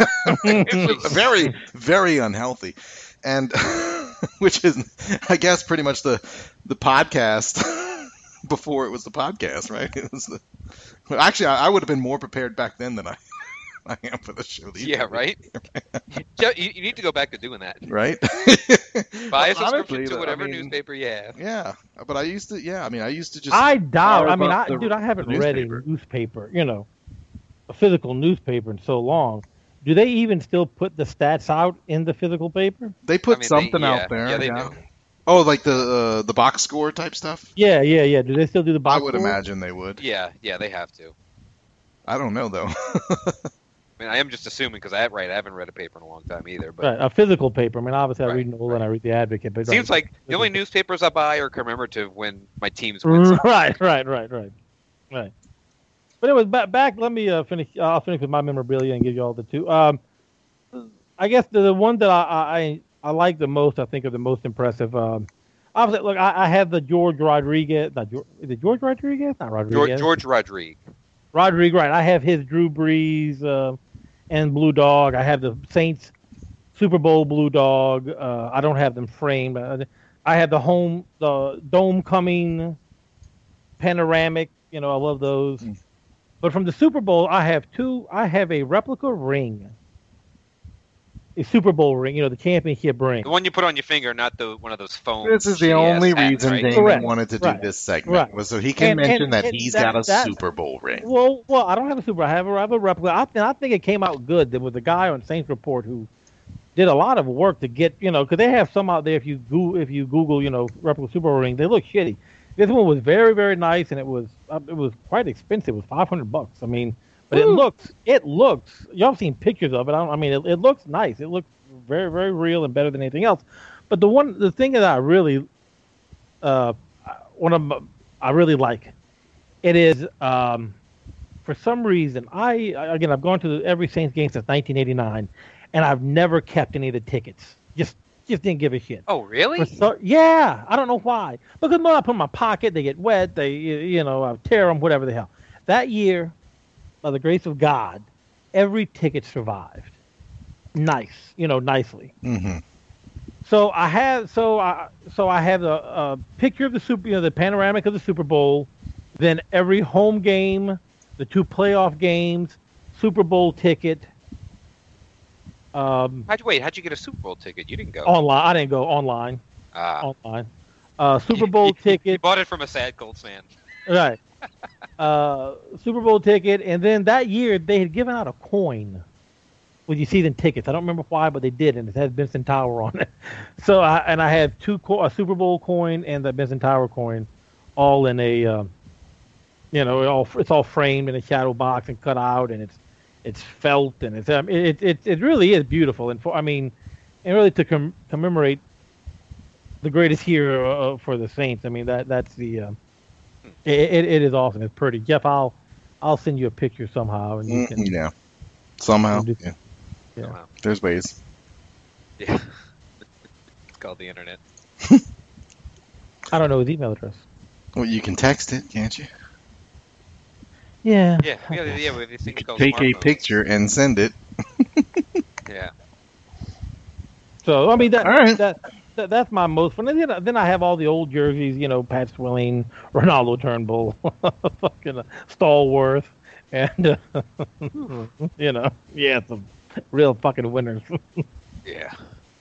It was very, very unhealthy, and which is, I guess, pretty much the podcast. Before it was the podcast, right? It was actually, I would have been more prepared back then than I am for the show. Yeah, right? You need to go back to doing that. Right? Buy a subscription to whatever newspaper you have. Yeah, but I used to just... I doubt, I haven't read a newspaper, a physical newspaper in so long. Do they even still put the stats out in the physical paper? They put something out there. Yeah, they do. Oh, like the box score type stuff? Yeah. Do they still do the box score? I would imagine they would. Yeah, they have to. I don't know, though. I am just assuming because I haven't read a paper in a long time either. But right, a physical paper. Obviously I read Nola and I read the Advocate. But seems like the only newspapers I buy are commemorative when my teams win. Right. But anyway, back. Let me finish. I'll finish with my memorabilia and give you all the two. I guess the one that I like the most, I think, are the most impressive. Obviously, look, I have the George Rodriguez. Is it George Rodriguez? Not Rodriguez. George Rodriguez. Rodriguez, right. I have his Drew Brees and Blue Dog. I have the Saints Super Bowl Blue Dog. I don't have them framed. I have the Dome Coming panoramic. I love those. But from the Super Bowl, I have two. I have a replica ring. A Super Bowl ring, the championship ring. The one you put on your finger, not one of those phones. This is the only reason Damon wanted to do this segment, was so he can mention that he's got a Super Bowl ring. Well, I don't have a Super Bowl. I have a replica. I think it came out good. There was a guy on Saints Report who did a lot of work to get, because they have some out there. If you Google, replica Super Bowl ring, they look shitty. This one was very, very nice, and it was quite expensive. It was $500. But it looks. Y'all seen pictures of it. It looks nice. It looks very, very real and better than anything else. But the thing that I really, I really like, it is for some reason, I've gone to every Saints game since 1989, and I've never kept any of the tickets. Just didn't give a shit. Oh, really? Yeah, I don't know why. Because when I put them in my pocket, they get wet. I tear them, whatever the hell. That year, by the grace of God, every ticket survived. Nicely. Mm-hmm. So I have a picture of the panoramic of the Super Bowl, then every home game, the 2 playoff games, Super Bowl ticket. How'd you get a Super Bowl ticket? You didn't go online. I didn't go online. Online. Super Bowl ticket. You bought it from a sad Colts fan. Right. Super Bowl ticket, and then that year they had given out a coin with you season tickets. I don't remember why, but they did, and it had Benson Tower on it. So I had a Super Bowl coin and the Benson Tower coin, all in a, it's all framed in a shadow box and cut out, and it's felt, and it really is beautiful. And and really to commemorate the greatest year for the Saints. I mean that's the. It is awesome. It's pretty. Jeff, I'll send you a picture somehow, and you can. Yeah. Somehow. Yeah. Somehow. There's ways. Yeah. It's called the internet. I don't know his email address. Well, you can text it, can't you? Yeah. Yeah. We have these things called Take a smartphones. picture and send it. Yeah. So All right. that's my most fun. Then I have all the old jerseys, Pat Swilling, Ronaldo Turnbull, fucking Stallworth, and some real fucking winners. Yeah.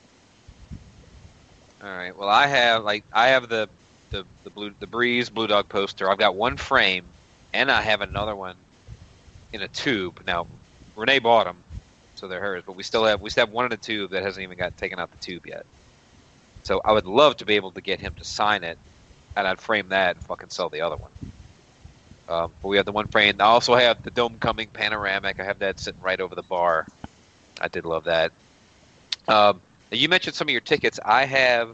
All right. Well, I have the Breeze Blue Dog poster. I've got one frame, and I have another one in a tube. Now, Renee bought them, so they're hers. But we still have one in a tube that hasn't even got taken out the tube yet. So I would love to be able to get him to sign it, and I'd frame that and fucking sell the other one. But we have the one frame. I also have the Dome Coming panoramic. I have that sitting right over the bar. I did love that. You mentioned some of your tickets. I have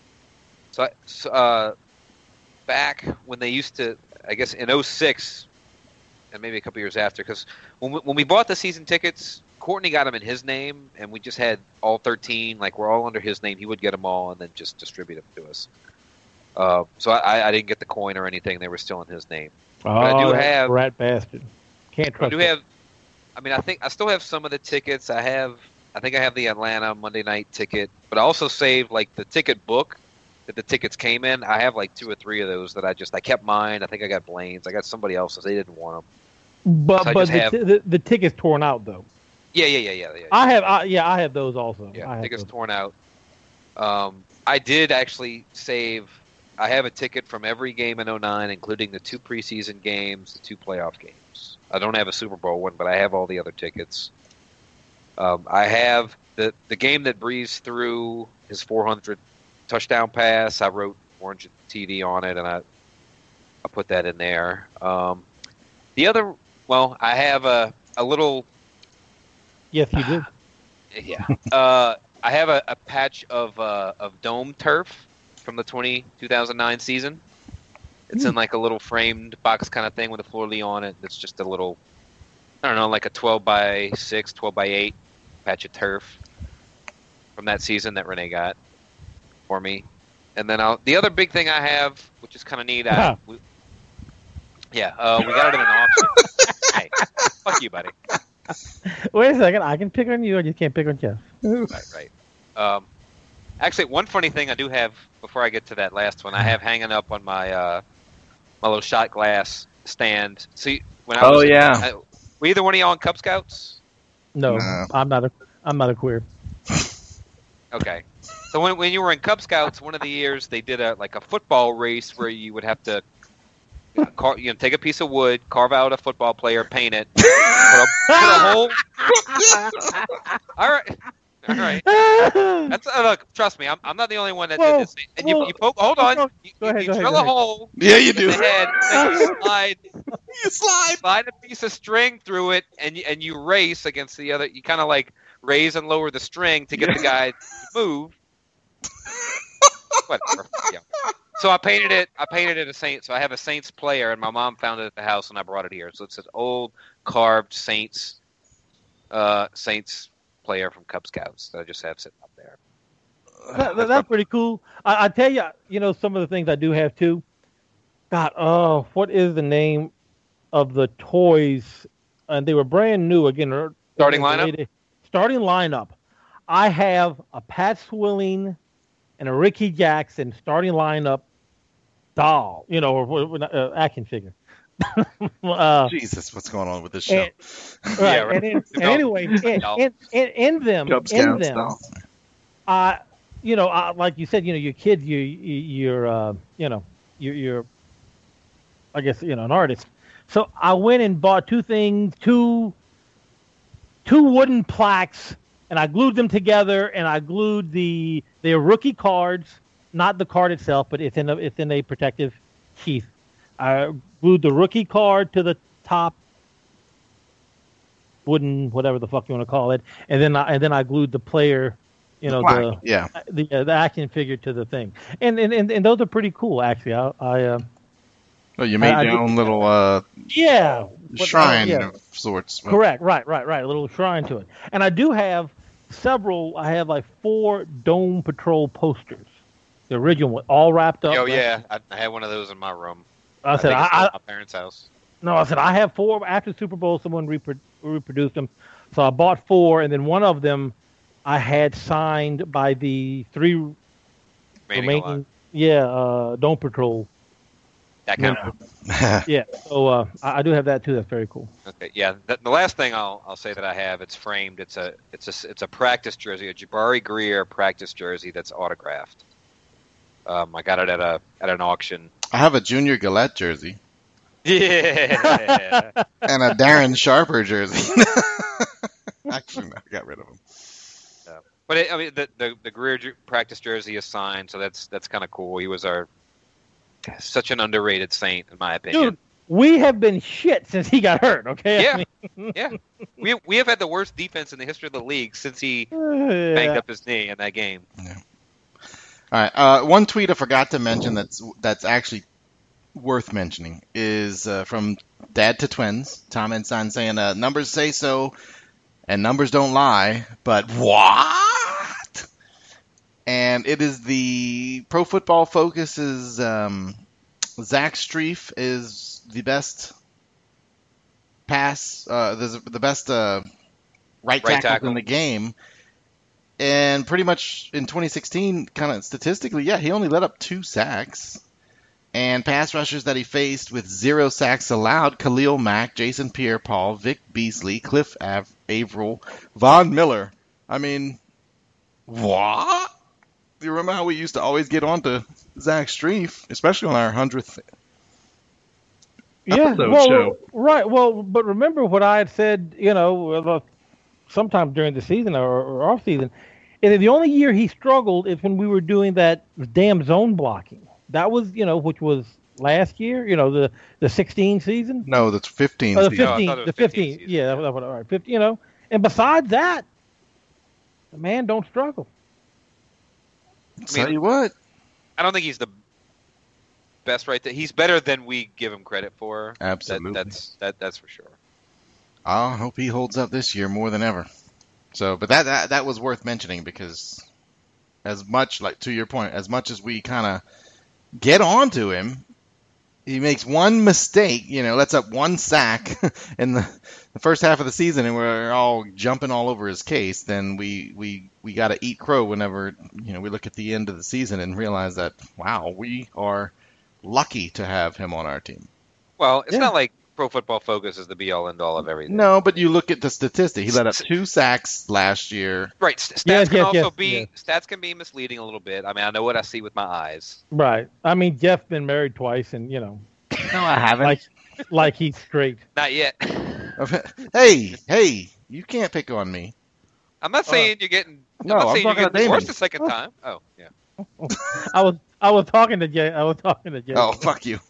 back when they used to, I guess in 06, and maybe a couple years after, because when we bought the season tickets, Courtney got them in his name, and we just had all 13. Like, we're all under his name. He would get them all and then just distribute them to us. So I didn't get the coin or anything. They were still in his name. Oh, but I do have rat bastard. Can't trust. I think I still have some of the tickets. I think I have the Atlanta Monday night ticket, but I also saved like the ticket book that the tickets came in. I have like 2 or 3 of those that I kept mine. I think I got Blaine's. I got somebody else's. They didn't want them. But the ticket's torn out though. Yeah. I have those also. Yeah, tickets torn out. I did actually save. I have a ticket from every game in 09, including the 2 preseason games, the 2 playoff games. I don't have a Super Bowl one, but I have all the other tickets. I have the game that Breeze threw his 400 touchdown pass. I wrote Orange TV on it, and I put that in there. The other, I have a little. Yes, you do. Yeah. I have a patch of dome turf from the 2009 season. It's in like a little framed box kind of thing with a fleur-de-lis on it. It's just a little, I don't know, like a 12 by 6, 12 by 8 patch of turf from that season that Renee got for me. And then the other big thing I have, which is kind of neat, we got it in an auction. Hey, fuck you, buddy. Wait a second, I can pick on you, I just can't pick on Jeff. Right. Actually, one funny thing I do have before I get to that last one, I have hanging up on my my little shot glass stand. See, when I was were either one of y'all in Cub Scouts? No, I'm not a queer. Okay. So when you were in Cub Scouts, one of the years they did a football race where you would have to take a piece of wood, carve out a football player, paint it, put a hole. All right. That's look. Trust me, I'm not the only one that did this. And you poke. Hold on. You drill a hole. Yeah, you do. In the head, then you slide a piece of string through it, and you race against the other. You kind of like raise and lower the string to get the guy to move. Whatever. Yeah. So I painted it a Saint. So I have a Saints player, and my mom found it at the house, and I brought it here. So it's an old carved Saints player from Cub Scouts that I just have sitting up there. That's pretty cool. I tell you, some of the things I do have too. God, what is the name of the toys? And they were brand new again. Starting lineup. Starting lineup. I have a Pat Swilling and a Ricky Jackson starting lineup doll, or action figure. Jesus, what's going on with this show? Right. And anyway, in them, like you said, your kids, you're I guess, an artist. So I went and bought two wooden plaques, and I glued them together, and I glued their rookie cards, not the card itself, but it's in a protective sheath. I glued the rookie card to the top wooden, whatever the fuck you want to call it, and then I glued the player, the action figure to the thing, and those are pretty cool actually. Oh, you made your own little shrine of sorts. Correct, right. A little shrine to it. And I do have several. I have like 4 Dome Patrol posters, the original one, all wrapped up. Oh yeah, I had one of those in my room. I said at my parents' house. No, I said I have 4 after Super Bowl. Someone reproduced them, so I bought 4, and then one of them I had signed by the 3 remaining. Dome Patrol. That kind of. Yeah, so I do have that too. That's very cool. Okay, yeah. The last thing I'll say that I have, it's framed. It's a practice jersey, a Jabari Greer practice jersey that's autographed. I got it at an auction. I have a Junior Gillette jersey. Yeah. And a Darren Sharper jersey. Actually, no, I got rid of them. But the Greer practice jersey is signed, so that's kind of cool. He was such an underrated Saint, in my opinion. Dude, we have been shit since he got hurt, okay? Yeah, yeah. We have had the worst defense in the history of the league since he banged up his knee in that game. Yeah. All right. One tweet I forgot to mention that's actually worth mentioning is from Dad to Twins, Tom and Son, saying numbers say so and numbers don't lie, but what? And it is the Pro Football Focus's Zach Strief is the best pass, the best right tackle in the game. And pretty much in 2016, kind of statistically, he only let up 2 sacks. And pass rushers that he faced with 0 sacks allowed: Khalil Mack, Jason Pierre-Paul, Vic Beasley, Cliff Averill, Von Miller. I mean, what? You remember how we used to always get on to Zach Strief, especially on our 100th episode show? Right. Well, but remember what I had said, sometime during the season or off season, and the only year he struggled is when we were doing that damn zone blocking. That was, which was last year, the 16 season. No, that's 15. Oh, the 15. Yeah, that was all right. 15. And besides that, the man don't struggle. Tell you what, I don't think he's the best right there. He's better than we give him credit for. Absolutely, that's for sure. I hope he holds up this year more than ever. So, but that was worth mentioning because, as much like to your point, as much as we kind of get onto him, he makes one mistake, lets up 1 sack in the first half of the season, and we're all jumping all over his case. Then we got to eat crow whenever we look at the end of the season and realize that, wow, we are lucky to have him on our team. Well, it's not like Pro Football Focus is the be-all, end-all of everything. No, but you look at the statistic. He let up 2 sacks last year. Right. Stats can be misleading a little bit. I mean, I know what I see with my eyes. Right. I mean, Jeff's been married twice, and No, I haven't. Like he's straight. Not yet. Hey, you can't pick on me. I'm not saying you're getting. No, I'm saying you're talking getting to worse Damon. the second time. Oh, yeah. I was talking to Jay. Oh, fuck you.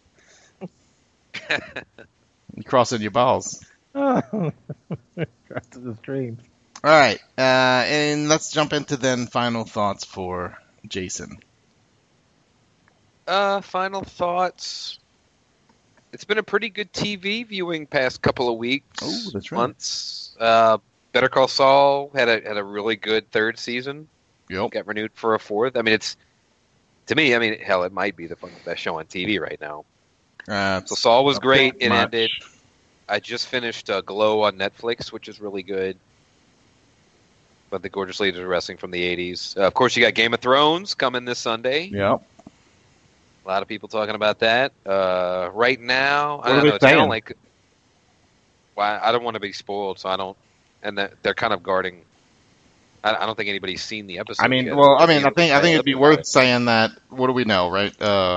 You're crossing your balls. Crossing the stream. All right, and let's jump into then final thoughts for Jason. Final thoughts. It's been a pretty good TV viewing past couple of weeks. Oh, that's right. Months. Better Call Saul had a really good third season. Yep. Got renewed for a fourth. I mean, to me, hell, it might be the best show on TV right now. So Saul was great. It ended. I just finished Glow on Netflix, which is really good. But the Gorgeous Ladies of Wrestling from the 80s. Of course, you got Game of Thrones coming this Sunday. Yep. A lot of people talking about that. Right now, I What don't are know. they It's kind saying? of like, well, I don't want to be spoiled, so I don't. And they're kind of guarding. I don't think anybody's seen the episode. I mean, yet. well, I think it'd be worth saying that. What do we know, right?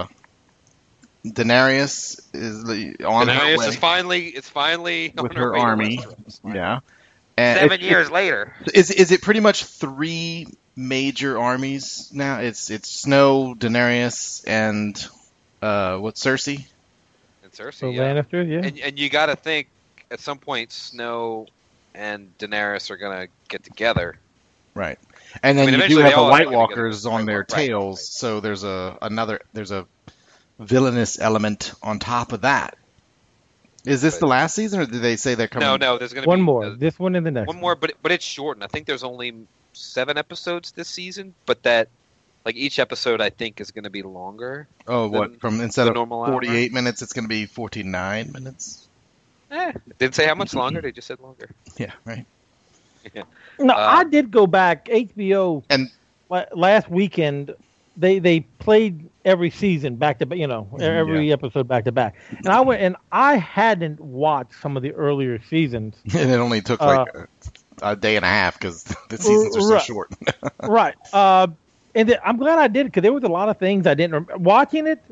Daenerys is on her Daenerys way is finally with on her way to army. Westeros. Yeah. And 7 years later. Is it pretty much 3 major armies now? It's Snow, Daenerys, and Cersei? And Cersei, So yeah. Lannister, yeah. And you got to think at some point Snow and Daenerys are gonna get together. Right. And then you do eventually have they the all White have to get Walkers together. on their Right. tails, so there's a villainous element on top of that. Is this the last season, or did they say they're coming? No, there's gonna One be more. This one and the next one more, but it's shortened. I think there's only 7 episodes this season, but that like each episode I think is gonna be longer. Oh, what? than From instead the of normal hour. 48 minutes, it's going to be 49 minutes. It didn't say how much longer. They just said longer. Yeah, right. Yeah. No, I did go back. HBO and last weekend they played every season back to every episode back to back, and I went and I hadn't watched some of the earlier seasons. And it only took like a day and a half because the seasons are so short. Right. And I'm glad I did because there was a lot of things I didn't remember. Watching it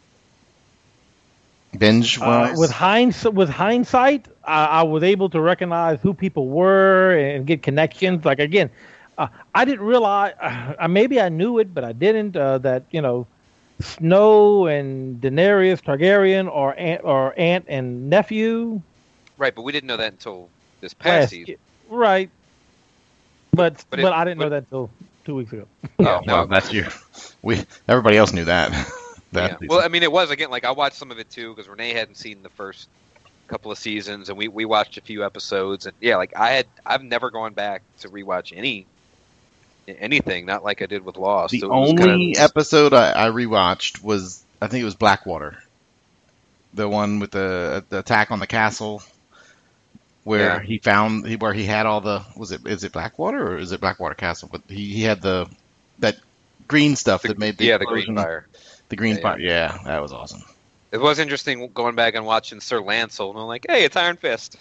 Binge wise, with hindsight, I was able to recognize who people were and get connections. Like again, I didn't realize. Maybe I knew it, but I didn't. That Snow and Daenerys Targaryen are aunt and nephew. Right, but we didn't know that until this past season. Right. But I didn't know that until 2 weeks ago. Oh, well, that's you. Everybody else knew that. Yeah. Well, I mean, it was again like I watched some of it too because Renee hadn't seen the first couple of seasons, and we watched a few episodes, and yeah, like I've never gone back to rewatch anything, not like I did with Lost. The So it was only episode I rewatched was, I think it was Blackwater, the one with the attack on the castle, where he had all the is it Blackwater or is it Blackwater Castle? But he had that green stuff that made the green fire. The green fire, yeah, that was awesome. It was interesting going back and watching Sir Lancel, and I'm like, hey, it's Iron Fist.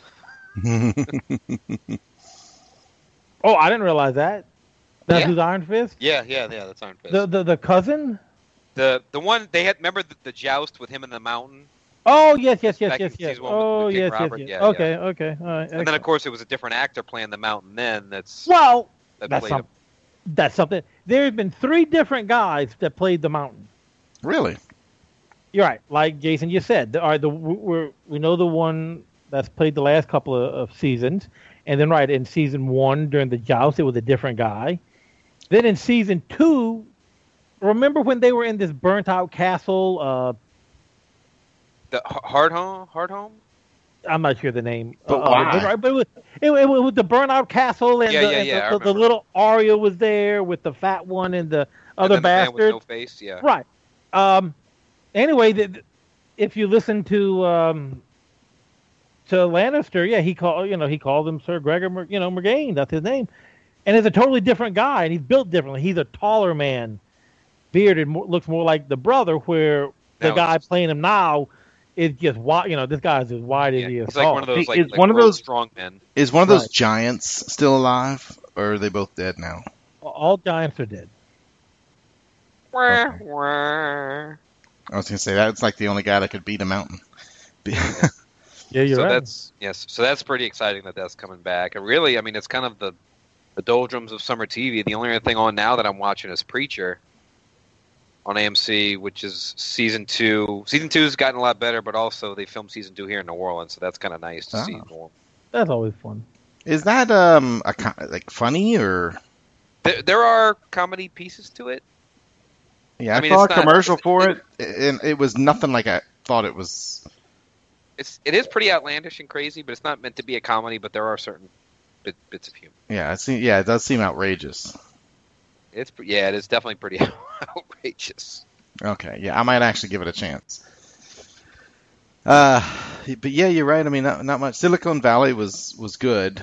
Oh, I didn't realize that. That's who's Iron Fist? Yeah, that's Iron Fist. The cousin? The one they had. Remember the joust with him in the mountain? Oh yes. Back in season one with King Robert? Yeah, Okay. yeah. Okay. All right. And then of course it was a different actor playing the mountain. Then that's something. There have been 3 different guys that played the mountain. Really? You're right. Like Jason just said, we know the one that's played the last couple of seasons, and then in season 1 during the joust it was a different guy. Then in season 2, remember when they were in this burnt out castle? The Hardhome? I'm not sure the name. But why? But it was the burnt out castle, and the little Arya was there with the fat one and the other bastard. The man with no face, yeah. Right. Anyway, if you listen to Lannister, yeah, he called him Sir Gregor, Morgaine. That's his name, and it's a totally different guy, and he's built differently. He's a taller man, bearded, looks more like the brother. Where the guy playing him now is just wide. This guy's as wide as he is. He's like one of those is one of those strong men. Is one of those giants still alive, or are they both dead now? All giants are dead. Okay. I was gonna say that's like the only guy that could beat a mountain. Yeah, you're right. So that's pretty exciting that's coming back. And really, I mean, it's kind of the doldrums of summer TV. The only other thing on now that I'm watching is Preacher on AMC, which is season 2. Season 2 has gotten a lot better, but also they filmed season 2 here in New Orleans, so that's kind of nice to see more. That's always fun. Is that like funny or? There are comedy pieces to it. Yeah, I mean, saw a it's not- commercial for it, and it was nothing like I thought it was. It is pretty outlandish and crazy, but it's not meant to be a comedy. But there are certain bits of humor. Yeah, it does seem outrageous. It is definitely pretty outrageous. Okay, yeah, I might actually give it a chance. But yeah, you're right. I mean, not much. Silicon Valley was good,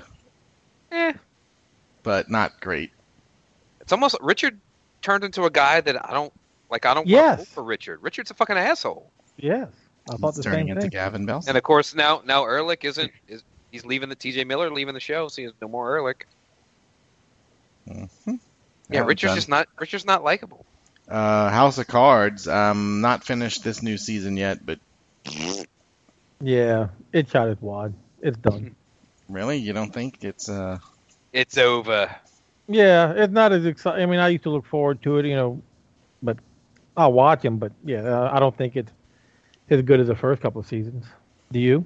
but not great. It's almost Richard turned into a guy that I don't want to vote for Richard. Richard's a fucking asshole. Yes, I thought the turning same into thing. Gavin Belson. And of course now Ehrlich he's leaving the T.J. Miller leaving the show, so he has no more Ehrlich. Mm-hmm. Yeah, Richard's not likable. House of Cards. Not finished this new season yet, but Yeah, it shot its wad. It's done. really, you don't think it's It's over. Yeah, it's not as exciting. I mean, I used to look forward to it, but I'll watch him. But yeah, I don't think it's as good as the first couple of seasons. Do you?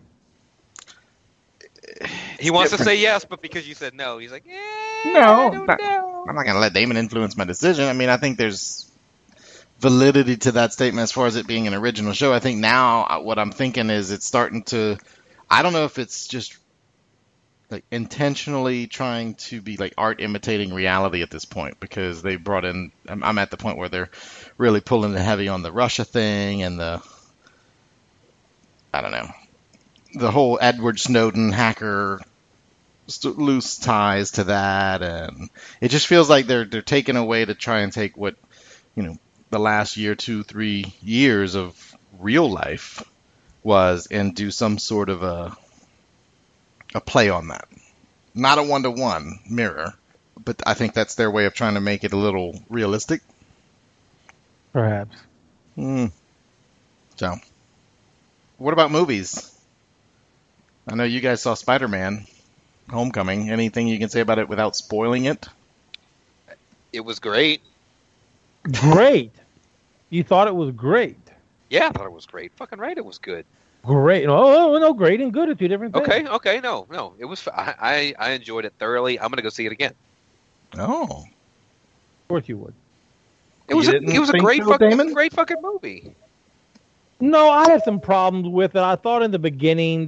He wants to say yes, but because you said no, he's like, no. I'm not going to let Damon influence my decision. I mean, I think there's validity to that statement as far as it being an original show. I think now what I'm thinking is it's starting to. I don't know if it's just like intentionally trying to be like art imitating reality at this point, because they brought in. I'm at the point where they're really pulling the heavy on the Russia thing and I don't know, the whole Edward Snowden hacker loose ties to that, and it just feels like they're taking away to try and take what the last year, 2-3 years of real life was and do some sort of a play on that. Not a one-to-one mirror, but I think that's their way of trying to make it a little realistic. Perhaps. So, what about movies? I know you guys saw Spider-Man Homecoming. Anything you can say about it without spoiling it? it was great. Great. You thought it was great. Yeah, I thought it was great. Fucking right, it was good. Great. No, great and good are two different things. Okay, no. It was. I enjoyed it thoroughly. I'm gonna go see it again. Oh, of course you would. It was a great fucking movie. No, I had some problems with it. I thought in the beginning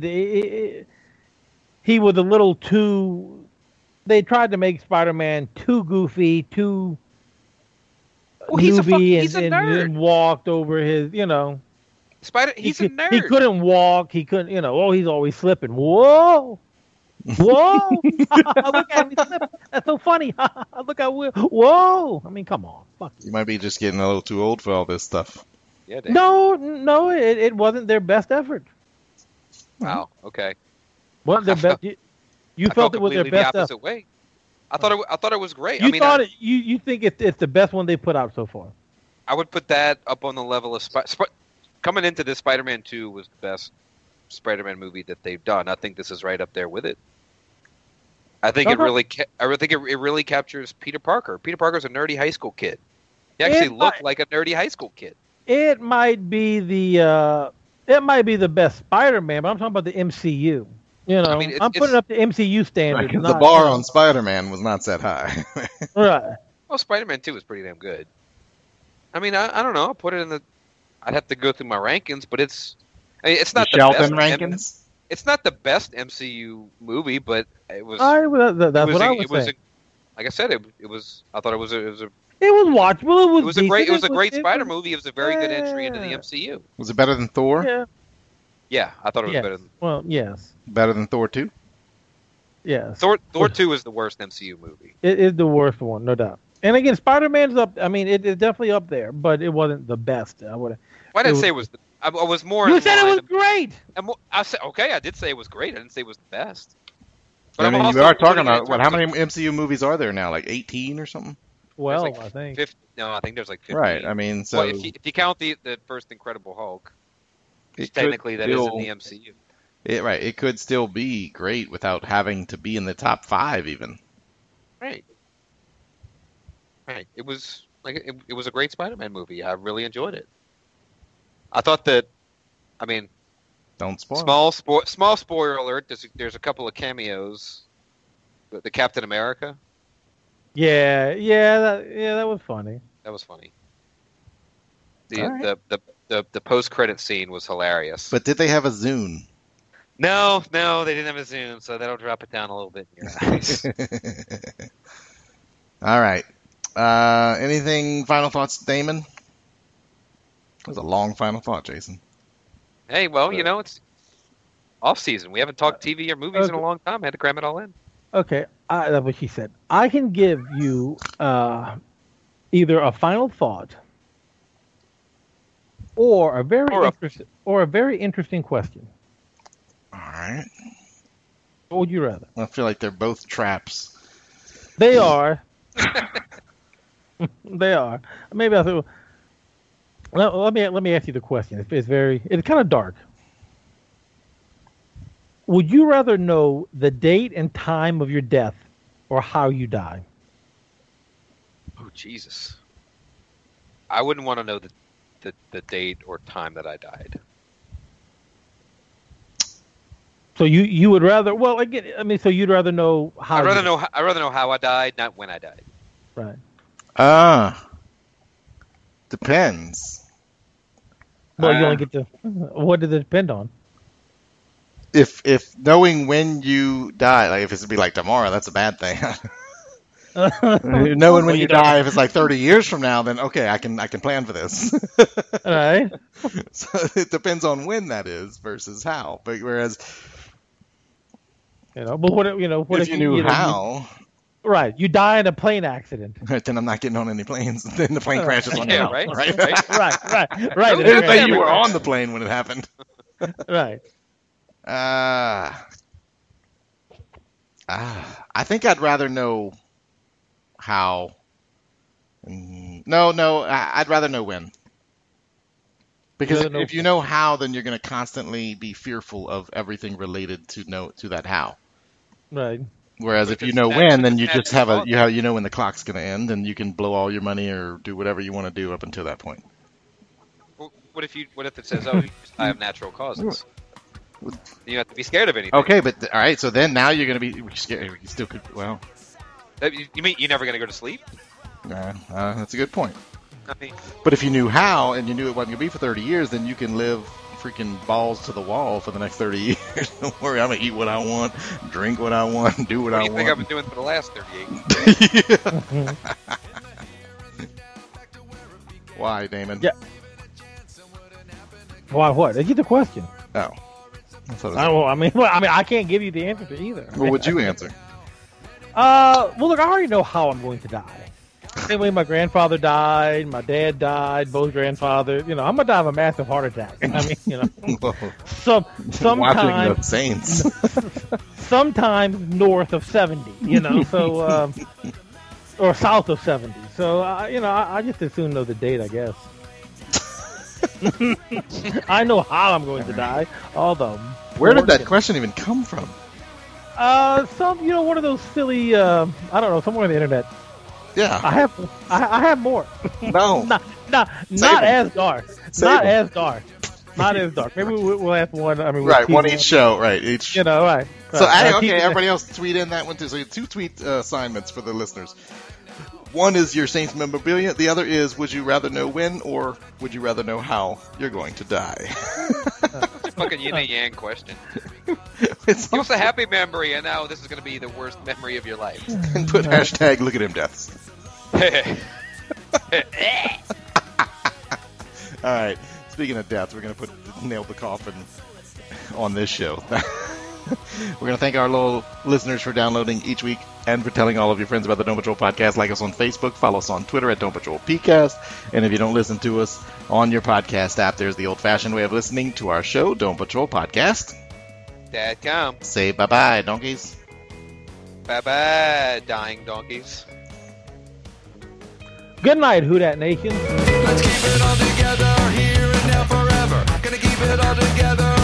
he was a little too. They tried to make Spider-Man too goofy, too. Well, he's a nerd. And walked over his, He's a nerd. He couldn't walk. He couldn't, he's always slipping. Whoa. Look at me slip. That's so funny. Look at whoa. I mean, come on. Fuck you. You might be just getting a little too old for all this stuff. Yeah, damn. No, it wasn't their best effort. Wow. Okay. Wasn't their best. You felt it was their best the opposite way. I thought it was great. You think it's the best one they put out so far? I would put that up on the level of coming into this. Spider-Man 2 was the best Spider-Man movie that they've done. I think this is right up there with it. I think it really captures Peter Parker. Peter Parker's a nerdy high school kid. He actually looked like a nerdy high school kid. It might be the best Spider-Man, but I'm talking about the MCU. I'm putting it up to MCU standards. Right, the bar on Spider-Man was not set high. Right. Well, Spider-Man 2 is pretty damn good. I mean, I don't know. I'll put it in the. I'd have to go through my rankings, but it's not the Shelton best rankings. It's not the best MCU movie, but it was. That's what I was saying. Like I said, it was. I thought it was a. It was watchable. It was a great Spider movie. It was a very good entry into the MCU. Was it better than Thor? Yeah. Yeah, I thought it was better than. Well, yes. Better than Thor 2? Yes. Thor 2 is the worst MCU movie. It is the worst one, no doubt. And again, Spider-Man's up. I mean, it's definitely up there, but it wasn't the best. I didn't say it was. I was more. You said it was great. I said okay. I did say it was great. I didn't say it was the best. But I mean, you are talking about how many MCU movies are there now? Like 18 or something? 12, I think. 50, no, I think there's like 15. Right. I mean, so if you count the first Incredible Hulk, technically that is in the MCU. It could still be great without having to be in the top 5 even. Right. It was it was a great Spider-Man movie. I really enjoyed it. I thought that. I mean, don't spoil. Small spoiler alert. There's a couple of cameos. The Captain America. Yeah, that was funny. That was funny. The post credit scene was hilarious. But did they have a Zune? No, they didn't have a Zoom, so that'll drop it down a little bit in your eyes. All right. Anything final thoughts, Damon? That was a long final thought, Jason. Hey, well, it's off season. We haven't talked TV or movies in a long time. I had to cram it all in. Okay, that's what she said. I can give you either a final thought or a very interesting question. All right. What would you rather? I feel like they're both traps. They are. They are. Maybe I thought. Let me ask you the question. It's kind of dark. Would you rather know the date and time of your death or how you die? Oh, Jesus. I wouldn't want to know the date or time that I died. So you would rather? Well, again, I mean, so you'd rather know how? I'd rather know how I died, not when I died. Right. Depends. Well, you only get to. What does it depend on? If knowing when you die, like if it's to be like tomorrow, that's a bad thing. Knowing when you die, if it's like 30 years from now, then okay, I can plan for this. All right. So it depends on when that is versus how. But whereas, but what if you knew how? Right, you die in a plane accident. Right, then I'm not getting on any planes. Then the plane crashes on you. Right. Right. It didn't say you were on the plane when it happened. Right. I think I'd rather know how. No, I'd rather know when. Because if you know how, then you're going to constantly be fearful of everything related to that how. Right. Whereas if you know when, then you just have you know when the clock's going to end, and you can blow all your money or do whatever you want to do up until that point. Well, what if it says, "Oh, I have natural causes"? You have to be scared of anything. Okay, but all right, so then now you're going to be scared. You still could. Well, you mean you're never going to go to sleep? That's a good point. I mean, but if you knew how and you knew it wasn't going to be for 30 years, then you can live freaking balls to the wall for the next 30 years. Don't worry, I'm going to eat what I want, drink what I want, do what I want. What do you think I've been doing for the last 38? Why, Damon? Yeah. Why what? That's the question. Oh. I mean, I can't give you the answer to either. What would you answer? Well, look, I already know how I'm going to die. Same way my grandfather died, my dad died, both grandfathers. I'm gonna die of a massive heart attack. I mean, sometime watching the Saints. Sometime north of 70, so or south of 70. So I just as soon know the date, I guess. I know how I'm going to die. Although, where did that question even come from? One of those silly, I don't know, somewhere on the internet. Yeah, I have more. No, not as dark. Not as dark. Maybe we'll have one. I mean, right, one each show. Right, each. Right. So everybody else tweet in that one too. So you have 2 tweet assignments for the listeners. One is your Saints memorabilia. The other is, would you rather know when or would you rather know how you're going to die? It's a fucking yin and yang question. Give us a happy memory, and now this is going to be the worst memory of your life. And put hashtag look at him deaths. All right. Speaking of deaths, we're going to nail the coffin on this show. We're going to thank our loyal listeners for downloading each week and for telling all of your friends about the Dome Patrol podcast. Like us on Facebook, follow us on Twitter at Dome Patrol PCast. And if you don't listen to us on your podcast app, there's the old-fashioned way of listening to our show, Dome Patrol Podcast. .com. Say bye-bye, donkeys. Bye-bye, dying donkeys. Good night, Who Dat Nation. Let's keep it all together here and now forever. Gonna keep it all together.